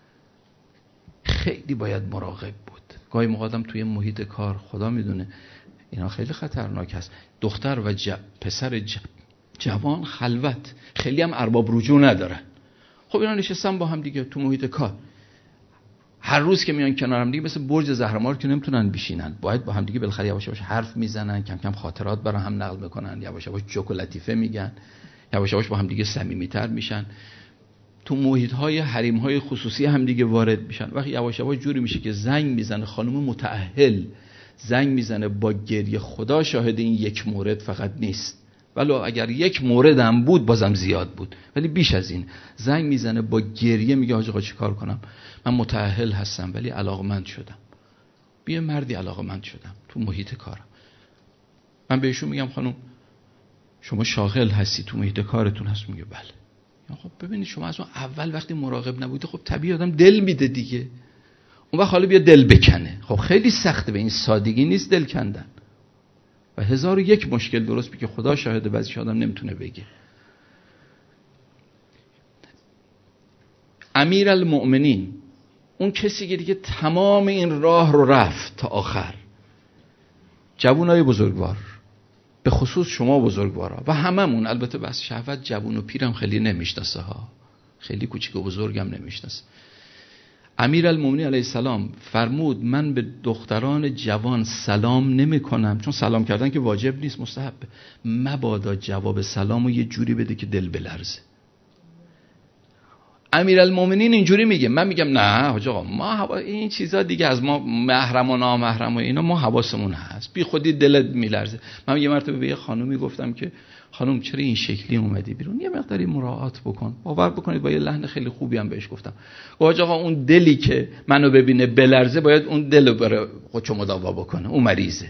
خیلی باید مراقب بود. گاهی موقع آدم توی محیط کار، خدا میدونه اینا خیلی خطرناک هست، دختر و ج... پسر ج... جوان خلوت، خیلی هم ارباب رجوع ندارن. خب اینا نشستن با هم دیگه تو محیط کار، هر روز که میان کنار هم دیگه مثل برج زهرمار که نمیتونن بشینن، باید با هم دیگه بالاخره یواش یواش حرف میزنن، کم کم خاطرات برای هم نقل میکنن، یواش یواش جوک و لطیفه میگن، یواش یواش با هم دیگه صمیمیتر میشن، تو محیط های حریم های خصوصی هم دیگه وارد میشن. وقتی یواش یواش جوری میشه که زنگ میزنه خانم متأهل، زنگ میزنه با گریه، خدا شاهد این یک مورد فقط نیست، ولی اگر یک مورد هم بود بازم زیاد بود، ولی بیش از این، زنگ میزنه با گریه میگه حاج آقا چی کار کنم، من متأهل هستم ولی علاقمند شدم، بیا مردی علاقمند شدم تو محیط کارم. من بهشون میگم خانم شما شاغل هستی، تو محیط کارتون هست؟ میگه بله. خب ببینید شما از اون اول وقتی مراقب نبودی، خب طبیعی آدم دل میده دیگه، اون وقت حالا بیا دل بکنه. خب خیلی سخته، به این سادگی نیست دل کندن و هزار و یک مشکل درست بی که خدا شاهده بعضیش آدم نمیتونه بگه. امیر المؤمنین، اون کسی که دیگه تمام این راه رو رفت تا آخر، جوانای بزرگوار، به خصوص شما بزرگوارا و هممون، البته بس شهوت جوان و پیرم خیلی نمیشناسه ها، خیلی کوچیک و بزرگم نمیشناسه. امیر المؤمنین علیه السلام فرمود من به دختران جوان سلام نمی کنم، چون سلام کردن که واجب نیست، مستحبه، مبادا جواب سلامو یه جوری بده که دل بلرزه. امیر المؤمنین اینجوری میگه، من میگم نه حاج آقا ما حوا... این چیزا دیگه از ما، محرم و نامحرم و اینا ما حواسمون هست، بی خودی دلت میلرزه. من یه مرتبه به یه خانومی گفتم که خانم چرا این شکلی اومدی بیرون، یه مقداری مراعات بکن. باور بکنید با یه لحن خیلی خوبی هم بهش گفتم، حاج آقا اون دلی که منو ببینه بلرزه باید اون دلو بره خودشو مداوا بکنه، اون مریضه.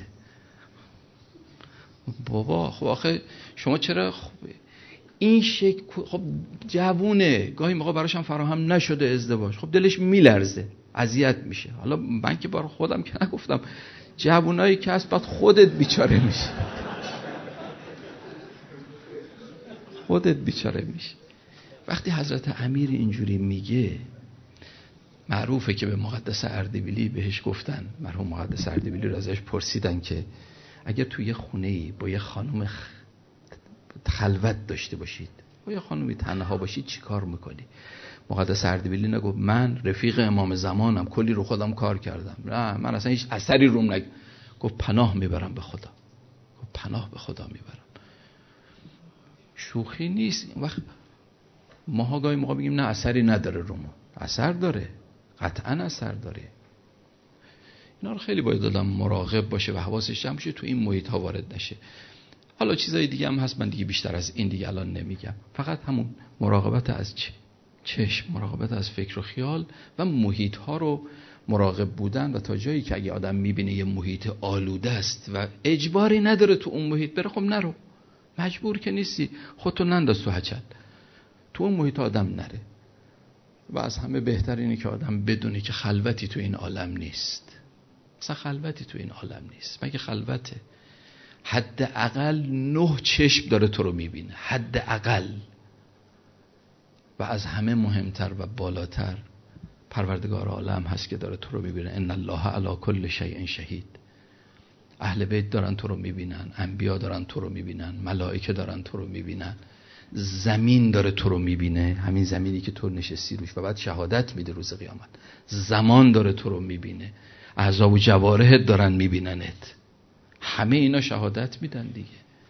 بابا خب آخه شما چرا خوبه این شکل، خب جوونه گاهی موقع براش هم فراهم نشده ازدواج، خب دلش میلرزه، اذیت میشه. حالا من که بار خودم که نگفتم، جوونایی که هست بعد خودت بیچاره میشه، خودت بیچاره میشه. وقتی حضرت امیر اینجوری میگه، معروفه که به مقدس اردبیلی بهش گفتن، مرحوم مقدس اردبیلی رو ازش پرسیدن که اگر توی یه خونه‌ای با یه خانم خلوت داشته باشید، با یه خانومی تنها باشید چی کار میکنی؟ مقدس اردبیلی نگفت من رفیق امام زمانم، کلی رو خودم کار کردم، نه من اصلا هیچ اثری روم نگ. گفت پناه میبرم به خدا، گفت پناه به خدا میبرم. شوخی نیست. این وقت ماها گاهی موقع بگیم نه اثری نداره رومون، اثر داره، قطعا اثر داره. اینا رو خیلی باید آدم مراقب باشه و حواسش جمع شه تو این محیط ها وارد نشه. حالا چیزای دیگه هم هست، من دیگه بیشتر از این دیگه الان نمیگم. فقط همون مراقبت از چشم، مراقبت از فکر و خیال و محیط ها رو مراقب بودن و تا جایی که اگه آدم میبینه یه محیط آلوده است و اجباری نداره تو اون محیط بره، خب نرو، مجبور که نیستی، خودتو ننداز تو هچل، تو اون محیط آدم نره. و از همه بهتر اینه که آدم بدونه که خلوتی تو این عالم نیست. اصلا خلوتی تو این عالم نیست. مگه خلوته؟ حداقل نه چشم داره تو رو میبینه، حداقل. و از همه مهمتر و بالاتر پروردگار عالم هست که داره تو رو میبینه. ان الله علی کل شیء شهید. اهل بیت دارن تو رو میبینن، انبیا دارن تو رو میبینن، ملائکه دارن تو رو میبینن، زمین داره تو رو میبینه، همین زمینی که تو نشستی روش و بعد شهادت میده روز قیامت. زمان داره تو رو میبینه، اعضا و جوارحت دارن میبیننت، همه اینا شهادت میدن دیگه.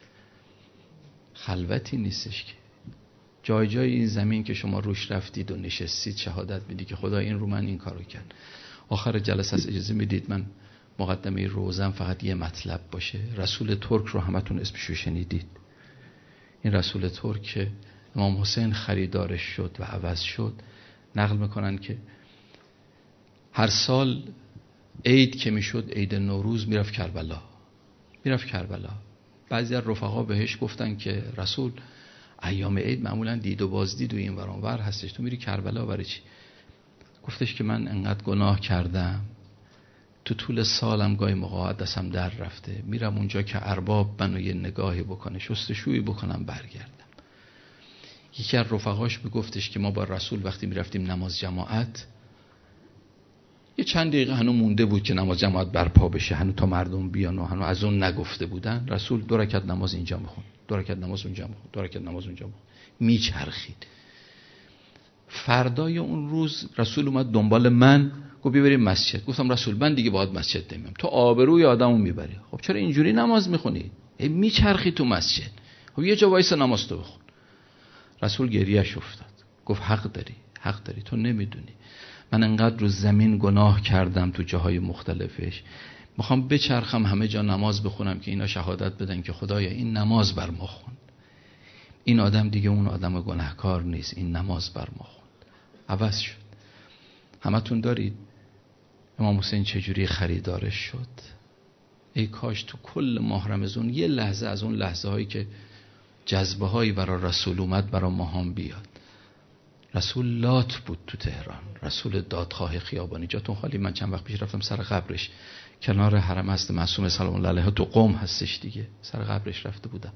خلوتی نیستش که جای جای این زمین که شما روش رفتید و نشستید شهادت میدی که خدا این رو من این کارو کرد. آخر جلسه از اجازه میدید من مقدمه روزم فقط یه مطلب باشه. رسول ترک رو همتون اسمشو شنیدید. این رسول ترک که امام حسین خریدارش شد و عوض شد، نقل میکنن که هر سال عید که میشد، عید نوروز، میرفت کربلا میرفت کربلا بعضی از رفقا بهش گفتن که رسول ایام عید معمولا دید و بازدید و این ور اون ور هستش، تو میری کربلا برای چی؟ گفتش که من انقدر گناه کردم، تو طول سالم گاهی موقع دستم در رفته، میرم اونجا که ارباب منو یه نگاهی بکنه، شستشویی بکنم، برگردم. یکی از رفقاش میگفتش که ما با رسول وقتی میرفتیم نماز جماعت، یه چند دقیقه هنو مونده بود که نماز جماعت برپا بشه، هنو تا مردم بیان و هنو از اون نگفته بودن، رسول دو رکعت نماز اینجا میخون، دو رکعت نماز اونجا میخون، دو رکعت نماز اونجا میخون، میچرخید. فردای اون روز رسول اومد دنبال من، گفت بیا بریم مسجد. گفتم رسول من دیگه باید مسجد نمیام، تو آبروی آدمو میبری. خب چرا اینجوری نماز میخونی؟ ای میچرخی تو مسجد، خب یه جا وایس نماز تو بخون. رسول گریه‌اش افتاد، گفت حق داری، حق داری، تو نمیدونی من انقدر رو زمین گناه کردم تو جاهای مختلفش، میخوام بچرخم همه جا نماز بخونم که اینا شهادت بدن که خدایا این نماز بر ما خوند، این آدم دیگه اون آدم گناهکار نیست، این نماز بر ما خوند. عوض شد. همتون دارید امام حسین چجوری خریدارش شد. ای کاش تو کل ماه رمضان یه لحظه از اون لحظه هایی که جذبه هایی برای رسول اومد برای ما هم بیاد. رسول لات بود تو تهران، رسول دادخواه خیابانی، جاتون خالی. من چند وقت پیش رفتم سر قبرش، کنار حرم هست معصومه سلام الله علیها، تو قم هستش دیگه، سر قبرش رفته بودم.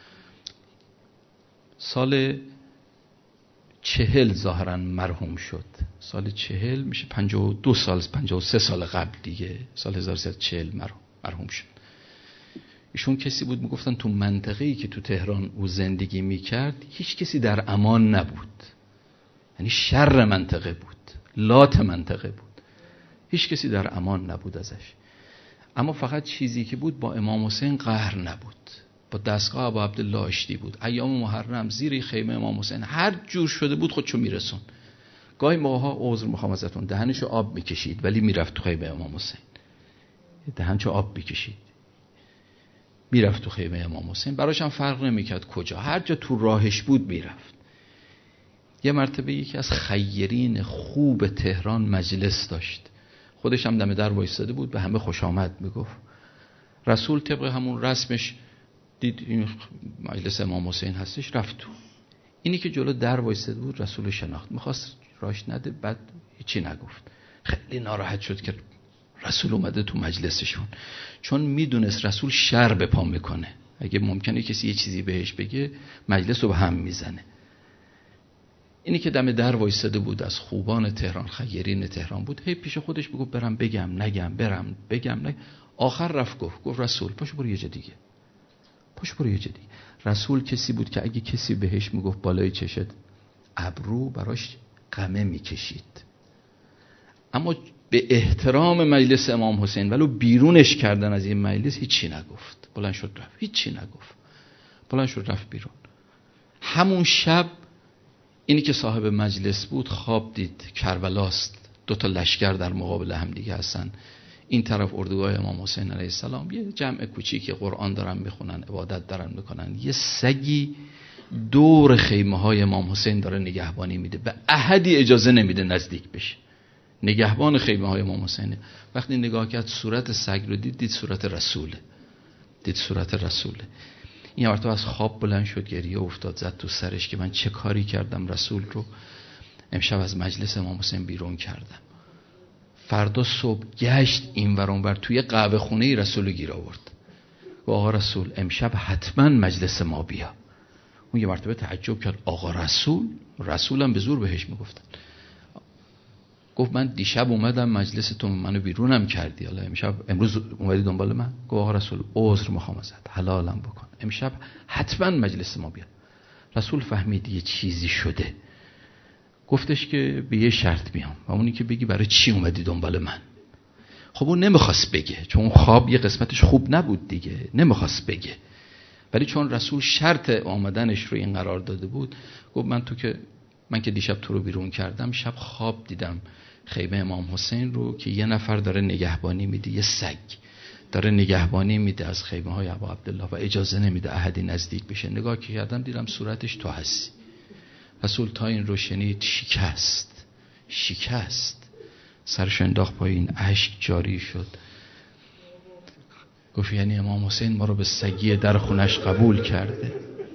سال چهل ظاهرا مرحوم شد، سال چهل میشه پنجاه و دو سال، پنجاه و سه سال قبل دیگه، سال هزار و سیصد و چهل مرحوم مرحوم شد. ایشون کسی بود میگفتن تو منطقه‌ای که تو تهران او زندگی میکرد هیچ کسی در امان نبود، یعنی شر منطقه بود، لات منطقه بود، هیچ کسی در امان نبود ازش. اما فقط چیزی که بود با امام حسین قهر نبود، با دستگاه ابو عبدالله آشتی بود. ایام محرم زیر خیمه امام حسین هر جور شده بود خودشو میرسون. گاهی موقع‌ها عذر میخوام ازتون، دهنشو آب میکشید ولی میرفت تو خیمه امام حسین، دهنشو آب میکشید میرفت تو خیمه امام حسین، براش هم فرق نمیکرد کجا، هر جا تو راهش بود میرفت. یه مرتبه یکی از خیرین خوب تهران مجلس داشت، خودش هم دم در وایساده بود، به همه خوش آمد میگفت. رسول طبق همون رسمش دید این مجلس امام حسین هستش، رفت تو. اینی که جلو در وایساده بود رسول شناخت، میخواست راش نده، بعد هیچی نگفت. خیلی ناراحت شد که رسول اومده تو مجلسشون، چون میدونست رسول شر به پا میکنه، اگه ممکنه کسی یه چیزی بهش بگه مجلس رو به هم میزنه. اینی که دم در وایساده بود از خوبان تهران، خیرین تهران بود، هی پیش خودش بگو برم بگم نگم، برم بگم نگم. آخر رفت گفت گفت رسول پاشو برو یه جا دیگه، پاشو برو یه جا دیگه. رسول کسی بود که اگه کسی بهش میگفت بالای چشت ابرو، براش قمه میکشید. اما به احترام مجلس امام حسین ولو بیرونش کردن از این مجلس هیچی نگفت. بلند شد رفت، هیچی نگفت، بلند شد رفت بیرون. همون شب اینی که صاحب مجلس بود خواب دید کربلاست، دو تا لشکر در مقابل هم دیگه هستن. این طرف اردوگاه امام حسین علیه السلام، یه جمع کوچیکی قرآن دارن میخونن، عبادت دارن میکنن. یه سگی دور خیمه های امام حسین داره نگهبانی میده، به احدی اجازه نمیده نزدیک بشه. نگهبان خیمه های امام حسینه. وقتی نگاه کرد صورت سگ رو دید، دید صورت رسوله، دید صورت رسوله. این مرتبه از خواب بلند شد، گریه افتاد، زد تو سرش که من چه کاری کردم رسول رو امشب از مجلس امام حسین بیرون کردم. فردا صبح گشت این ور اون ور، توی قهوه خونه رسول گیر آورد. گفت آقا رسول امشب حتما مجلس ما بیا. اون یه مرتبه تعجب کرد، آقا رسول؟ رسولم به زور بهش میگفتن. گفت من دیشب اومدم مجلستون، منو بیرونم کردی، حالا امشب امروز اومدی دنبال من؟ گفت آقا رسول عذر میخوام ازت، حلالم بکن، امشب حتما مجلس ما بیا. رسول فهمید یه چیزی شده، گفتش که به یه شرط میام، و اونی که بگی برای چی اومدی دنبال من. خب اون نمیخواست بگه، چون اون خواب یه قسمتش خوب نبود دیگه، نمیخواست بگه. ولی چون رسول شرط آمدنش رو این قرار داده بود، گفت من تو که من که دیشب تو رو بیرون کردم، شب خواب دیدم خیمه امام حسین رو که یه نفر داره نگهبانی میده، یه سگ داره نگهبانی میده از خیمه های ابا عبدالله و اجازه نمیده احدی نزدیک بشه. نگاه که کردم دیدم صورتش تو هستی. رسول تا این رو شنید شکست، شکست، سرش انداخت پایین، اشک جاری شد. گفت یعنی امام حسین ما رو به سگی در خونش قبول کرده.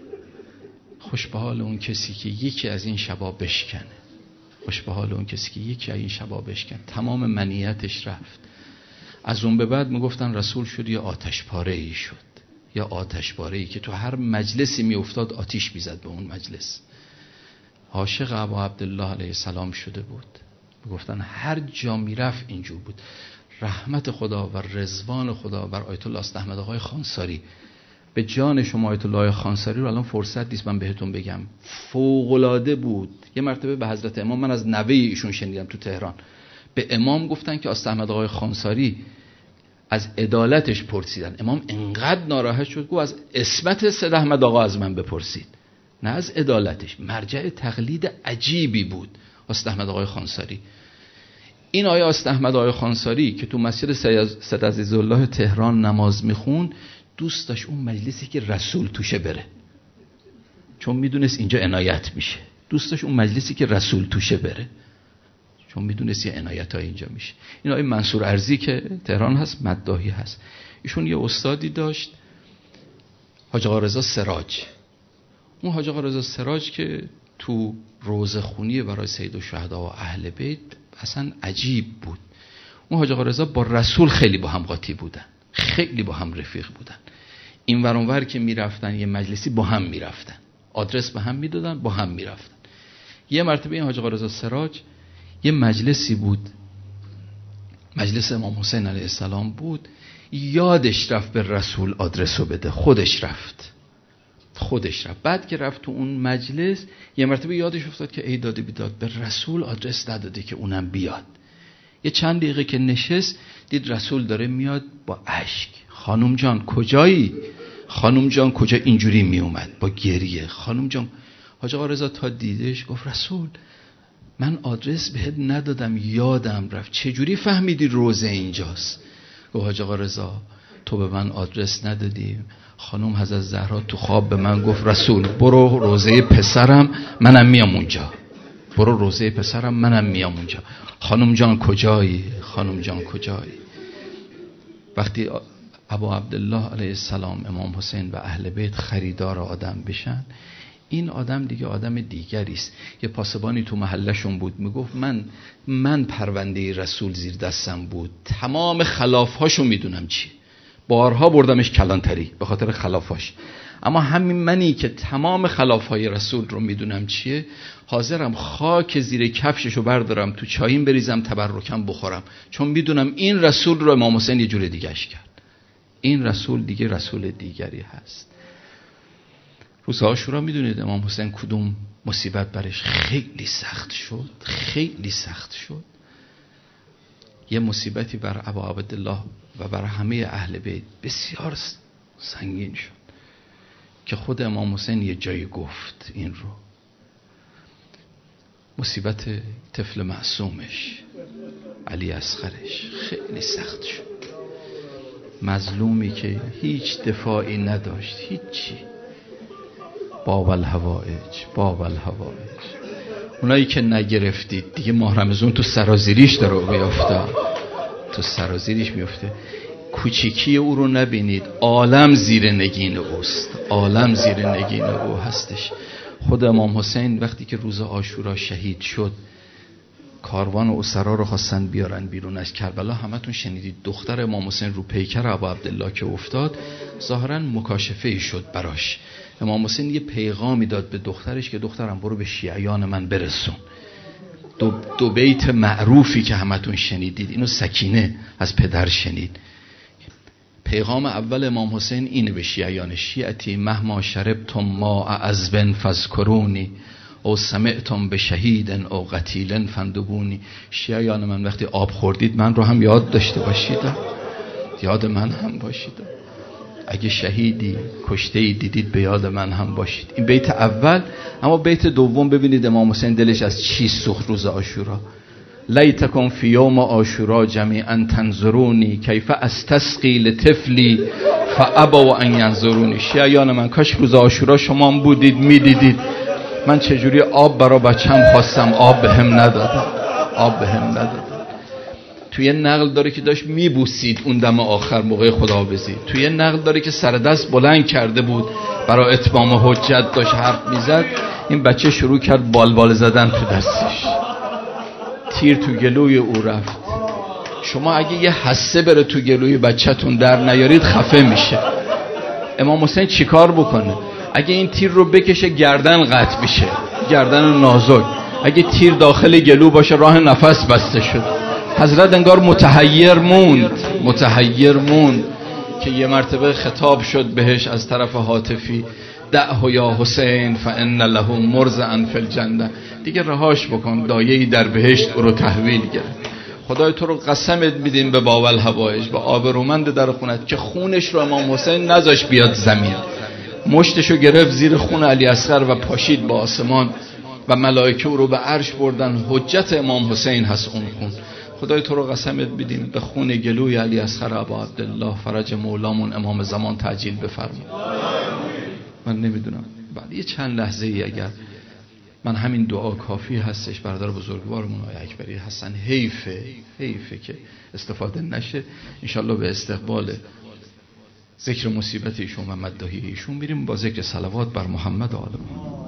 خوش به حال اون کسی که یکی از این شبا بشکنه، خوش به حال اون کسی که یکی از این شبا بشکنه. تمام منیتش رفت. از اون به بعد میگفتن رسول شد یا آتش پاره ای شد، یا آتش پاره ای که تو هر مجلسی می افتاد آتیش میزد به اون مجلس. عاشق ابا عبدالله علیه السلام شده بود. میگفتن هر جا میرفت اینجور بود. رحمت خدا و رضوان خدا بر آیت الله است احمد آقای خانساری. به جان شما آیت الله خانساری رو الان فرصت نیست من بهتون بگم، فوق العاده بود. یه مرتبه به حضرت امام، من از نوه ایشون شنیدم تو تهران، به امام گفتن که است احمد آقای خانساری از عدالتش پرسیدن. امام انقدر ناراحت شد گفت از عصمت سید احمد آقا از من بپرسید، نه از عدالتش. مرجع تقلید عجیبی بود است احمد آقای خانساری. این آیه است احمد آقای خانساری که تو مسجد سید عزیزالله تهران نماز میخون، دوست داشت اون مجلسی که رسول توشه بره، چون میدونست اینجا عنایت میشه. دوست داشت اون مجلسی که رسول توشه بره، چون میدونست یه عنایت های اینجا میشه. این آقای منصور ارزی که تهران هست، مداحی هست، ایشون یه استادی داشت حاج آقا رضا سراج. اون حاج آقا رضا سراج که تو روزه خونی برای سید الشهدا و اهل بیت اصلا عجیب بود. اون حاج آقا رضا با رسول خیلی با هم قاطی بودن، خیلی با هم رفیق بودن. این ور اون ور که میرفتن یه مجلسی با هم میرفتن، آدرس به هم میدادن، با هم میرفتن. یه مرتبه این حاج آقا رضا سراج یه مجلسی بود، مجلس امام حسین علیه السلام بود، یادش رفت به رسول آدرسو بده، خودش رفت خودش رفت بعد که رفت تو اون مجلس یه مرتبه یادش افتاد که ای داده بیداد به رسول آدرس نداده که اونم بیاد. یه چند دقیقه که نشست دید رسول داره میاد با اشک. خانم جان کجایی؟ خانم جان کجا؟ اینجوری می اومد با گریه. خانم جان. حاج آقا رضا تا دیدش گفت رسول من آدرس بهت ندادم، یادم رفت، چجوری فهمیدی روزه اینجاست؟ گفت حاج آقا رضا تو به من آدرس ندادی، خانم حضرت زهرا تو خواب به من گفت رسول برو روزه پسرم منم میام اونجا، برو روزه پسرم منم میام اونجا. خانم جان کجایی؟ خانم جان کجایی؟ وقتی ابا عبدالله علیه السلام امام حسین و اهل بیت خریدار آدم بشن، این آدم دیگه آدم دیگری است. یه پاسبانی تو محلشون بود میگفت من من پرونده رسول زیر دستم بود، تمام خلافهاشو میدونم چی، بارها بردمش کلانتری به خاطر خلافاش، اما همین منی که تمام خلافهای رسول رو میدونم چیه، حاضرم خاک زیر کفششو بردارم تو چاییم بریزم تبرکم بخورم، چون میدونم این رسول رو امام حسین یه جور دیگهش کرد. این رسول دیگه رسول دیگری هست. روز عاشورا میدونید امام حسین کدوم مصیبت برش خیلی سخت شد؟ خیلی سخت شد. یه مصیبتی بر ابا عبدالله و بر همه اهل بیت بسیار سنگین شد که خود امام حسین یه جایی گفت این رو. مصیبت طفل معصومش علی اصغرش خیلی سخت شد. مظلومی که هیچ دفاعی نداشت، هیچی. باب الحوائج باب الحوائج. اونایی که نگرفتید دیگه ماه رمضان تو سرازیریش داره میافته، تو سرازیریش میافته. کوچیکی او رو نبینید، عالم زیر نگین اوست، عالم زیر نگین او هستش. خود امام حسین وقتی که روز عاشورا شهید شد، کاروان و اسرا رو خواستن بیارن بیرون از کربلا. همتون شنیدید دختر امام حسین رو پیکر ابا عبدالله که افتاد، ظاهرا مکاشفه شد براش. امام حسین یه پیغامی داد به دخترش که دخترم برو به شیعیان من برسون. دو, دو بیت معروفی که همتون شنیدید، اینو سکینه از پدر شنید. پیغام اول امام حسین اینه به شیعیان: شیعتی مهما شربتم ماء عذب فاذکرونی او سمعتم به شهید او قتیل فندبونی. شیعیان من وقتی آب خوردید من رو هم یاد داشته باشید، یاد من هم باشید. اگه شهیدی کشته‌ای دیدید به یاد من هم باشید. این بیت اول. اما بیت دوم ببینید امام حسین دلش از چی سوخت روز عاشورا: لیتکم فی یوم عاشورا جمیعا تنظرونی کیف استسقی لطفلی فابوا ان ینظرونی. شیعیان من کاش روز عاشورا شما هم بودید میدیدید من چجوری آب برا بچم خواستم، آب بهم ندادن، آب بهم ندادن. توی نقل داره که داشت میبوسید اون دم آخر موقع خداحافظی. توی نقل داره که سر دست بلند کرده بود برای اتمام حجت، داشت حرف میزد. این بچه شروع کرد بالبال زدن تو دستش، تیر تو گلوی او رفت. شما اگه یه حسه بره تو گلوی بچه‌تون در نیارید خفه میشه. امام حسین چیکار بکنه؟ اگه این تیر رو بکشه گردن قطع میشه، گردن نازک. اگه تیر داخل گلو باشه راه نفس بسته شد. حضرت انگار متحیر موند، متحیر موند که یه مرتبه خطاب شد بهش از طرف هاتفی: دعه یا حسین فان له مرضعا فی الجنه. دیگه رهاش بکن، دایه‌ای در بهشت او رو تحویل گرفت. خدای تو رو قسمت میدیم به باب الحوائج، به آبرومند در خونت که خونش رو امام حسین نذاش بیاد زمین. مشتشو گرفت زیر خون علی اصغر و پاشید با آسمان و ملائکه او رو به عرش بردن. حجت امام حسین هست اون خون. خدای تو رو قسمت بدیم به خون گلوی علی اصغر ابا عبدالله فرج مولامون امام زمان تعجیل بفرما. من نمیدونم بعد یه چند لحظه ای اگر من همین دعا کافی هستش. برادر بزرگوارمون آقای اکبری هستن، حیفه حیفه که استفاده نشه. انشالله به استقبال ذکر مصیبت ایشون و مداحی ایشون میریم با ذکر صلوات بر محمد و آل محمد.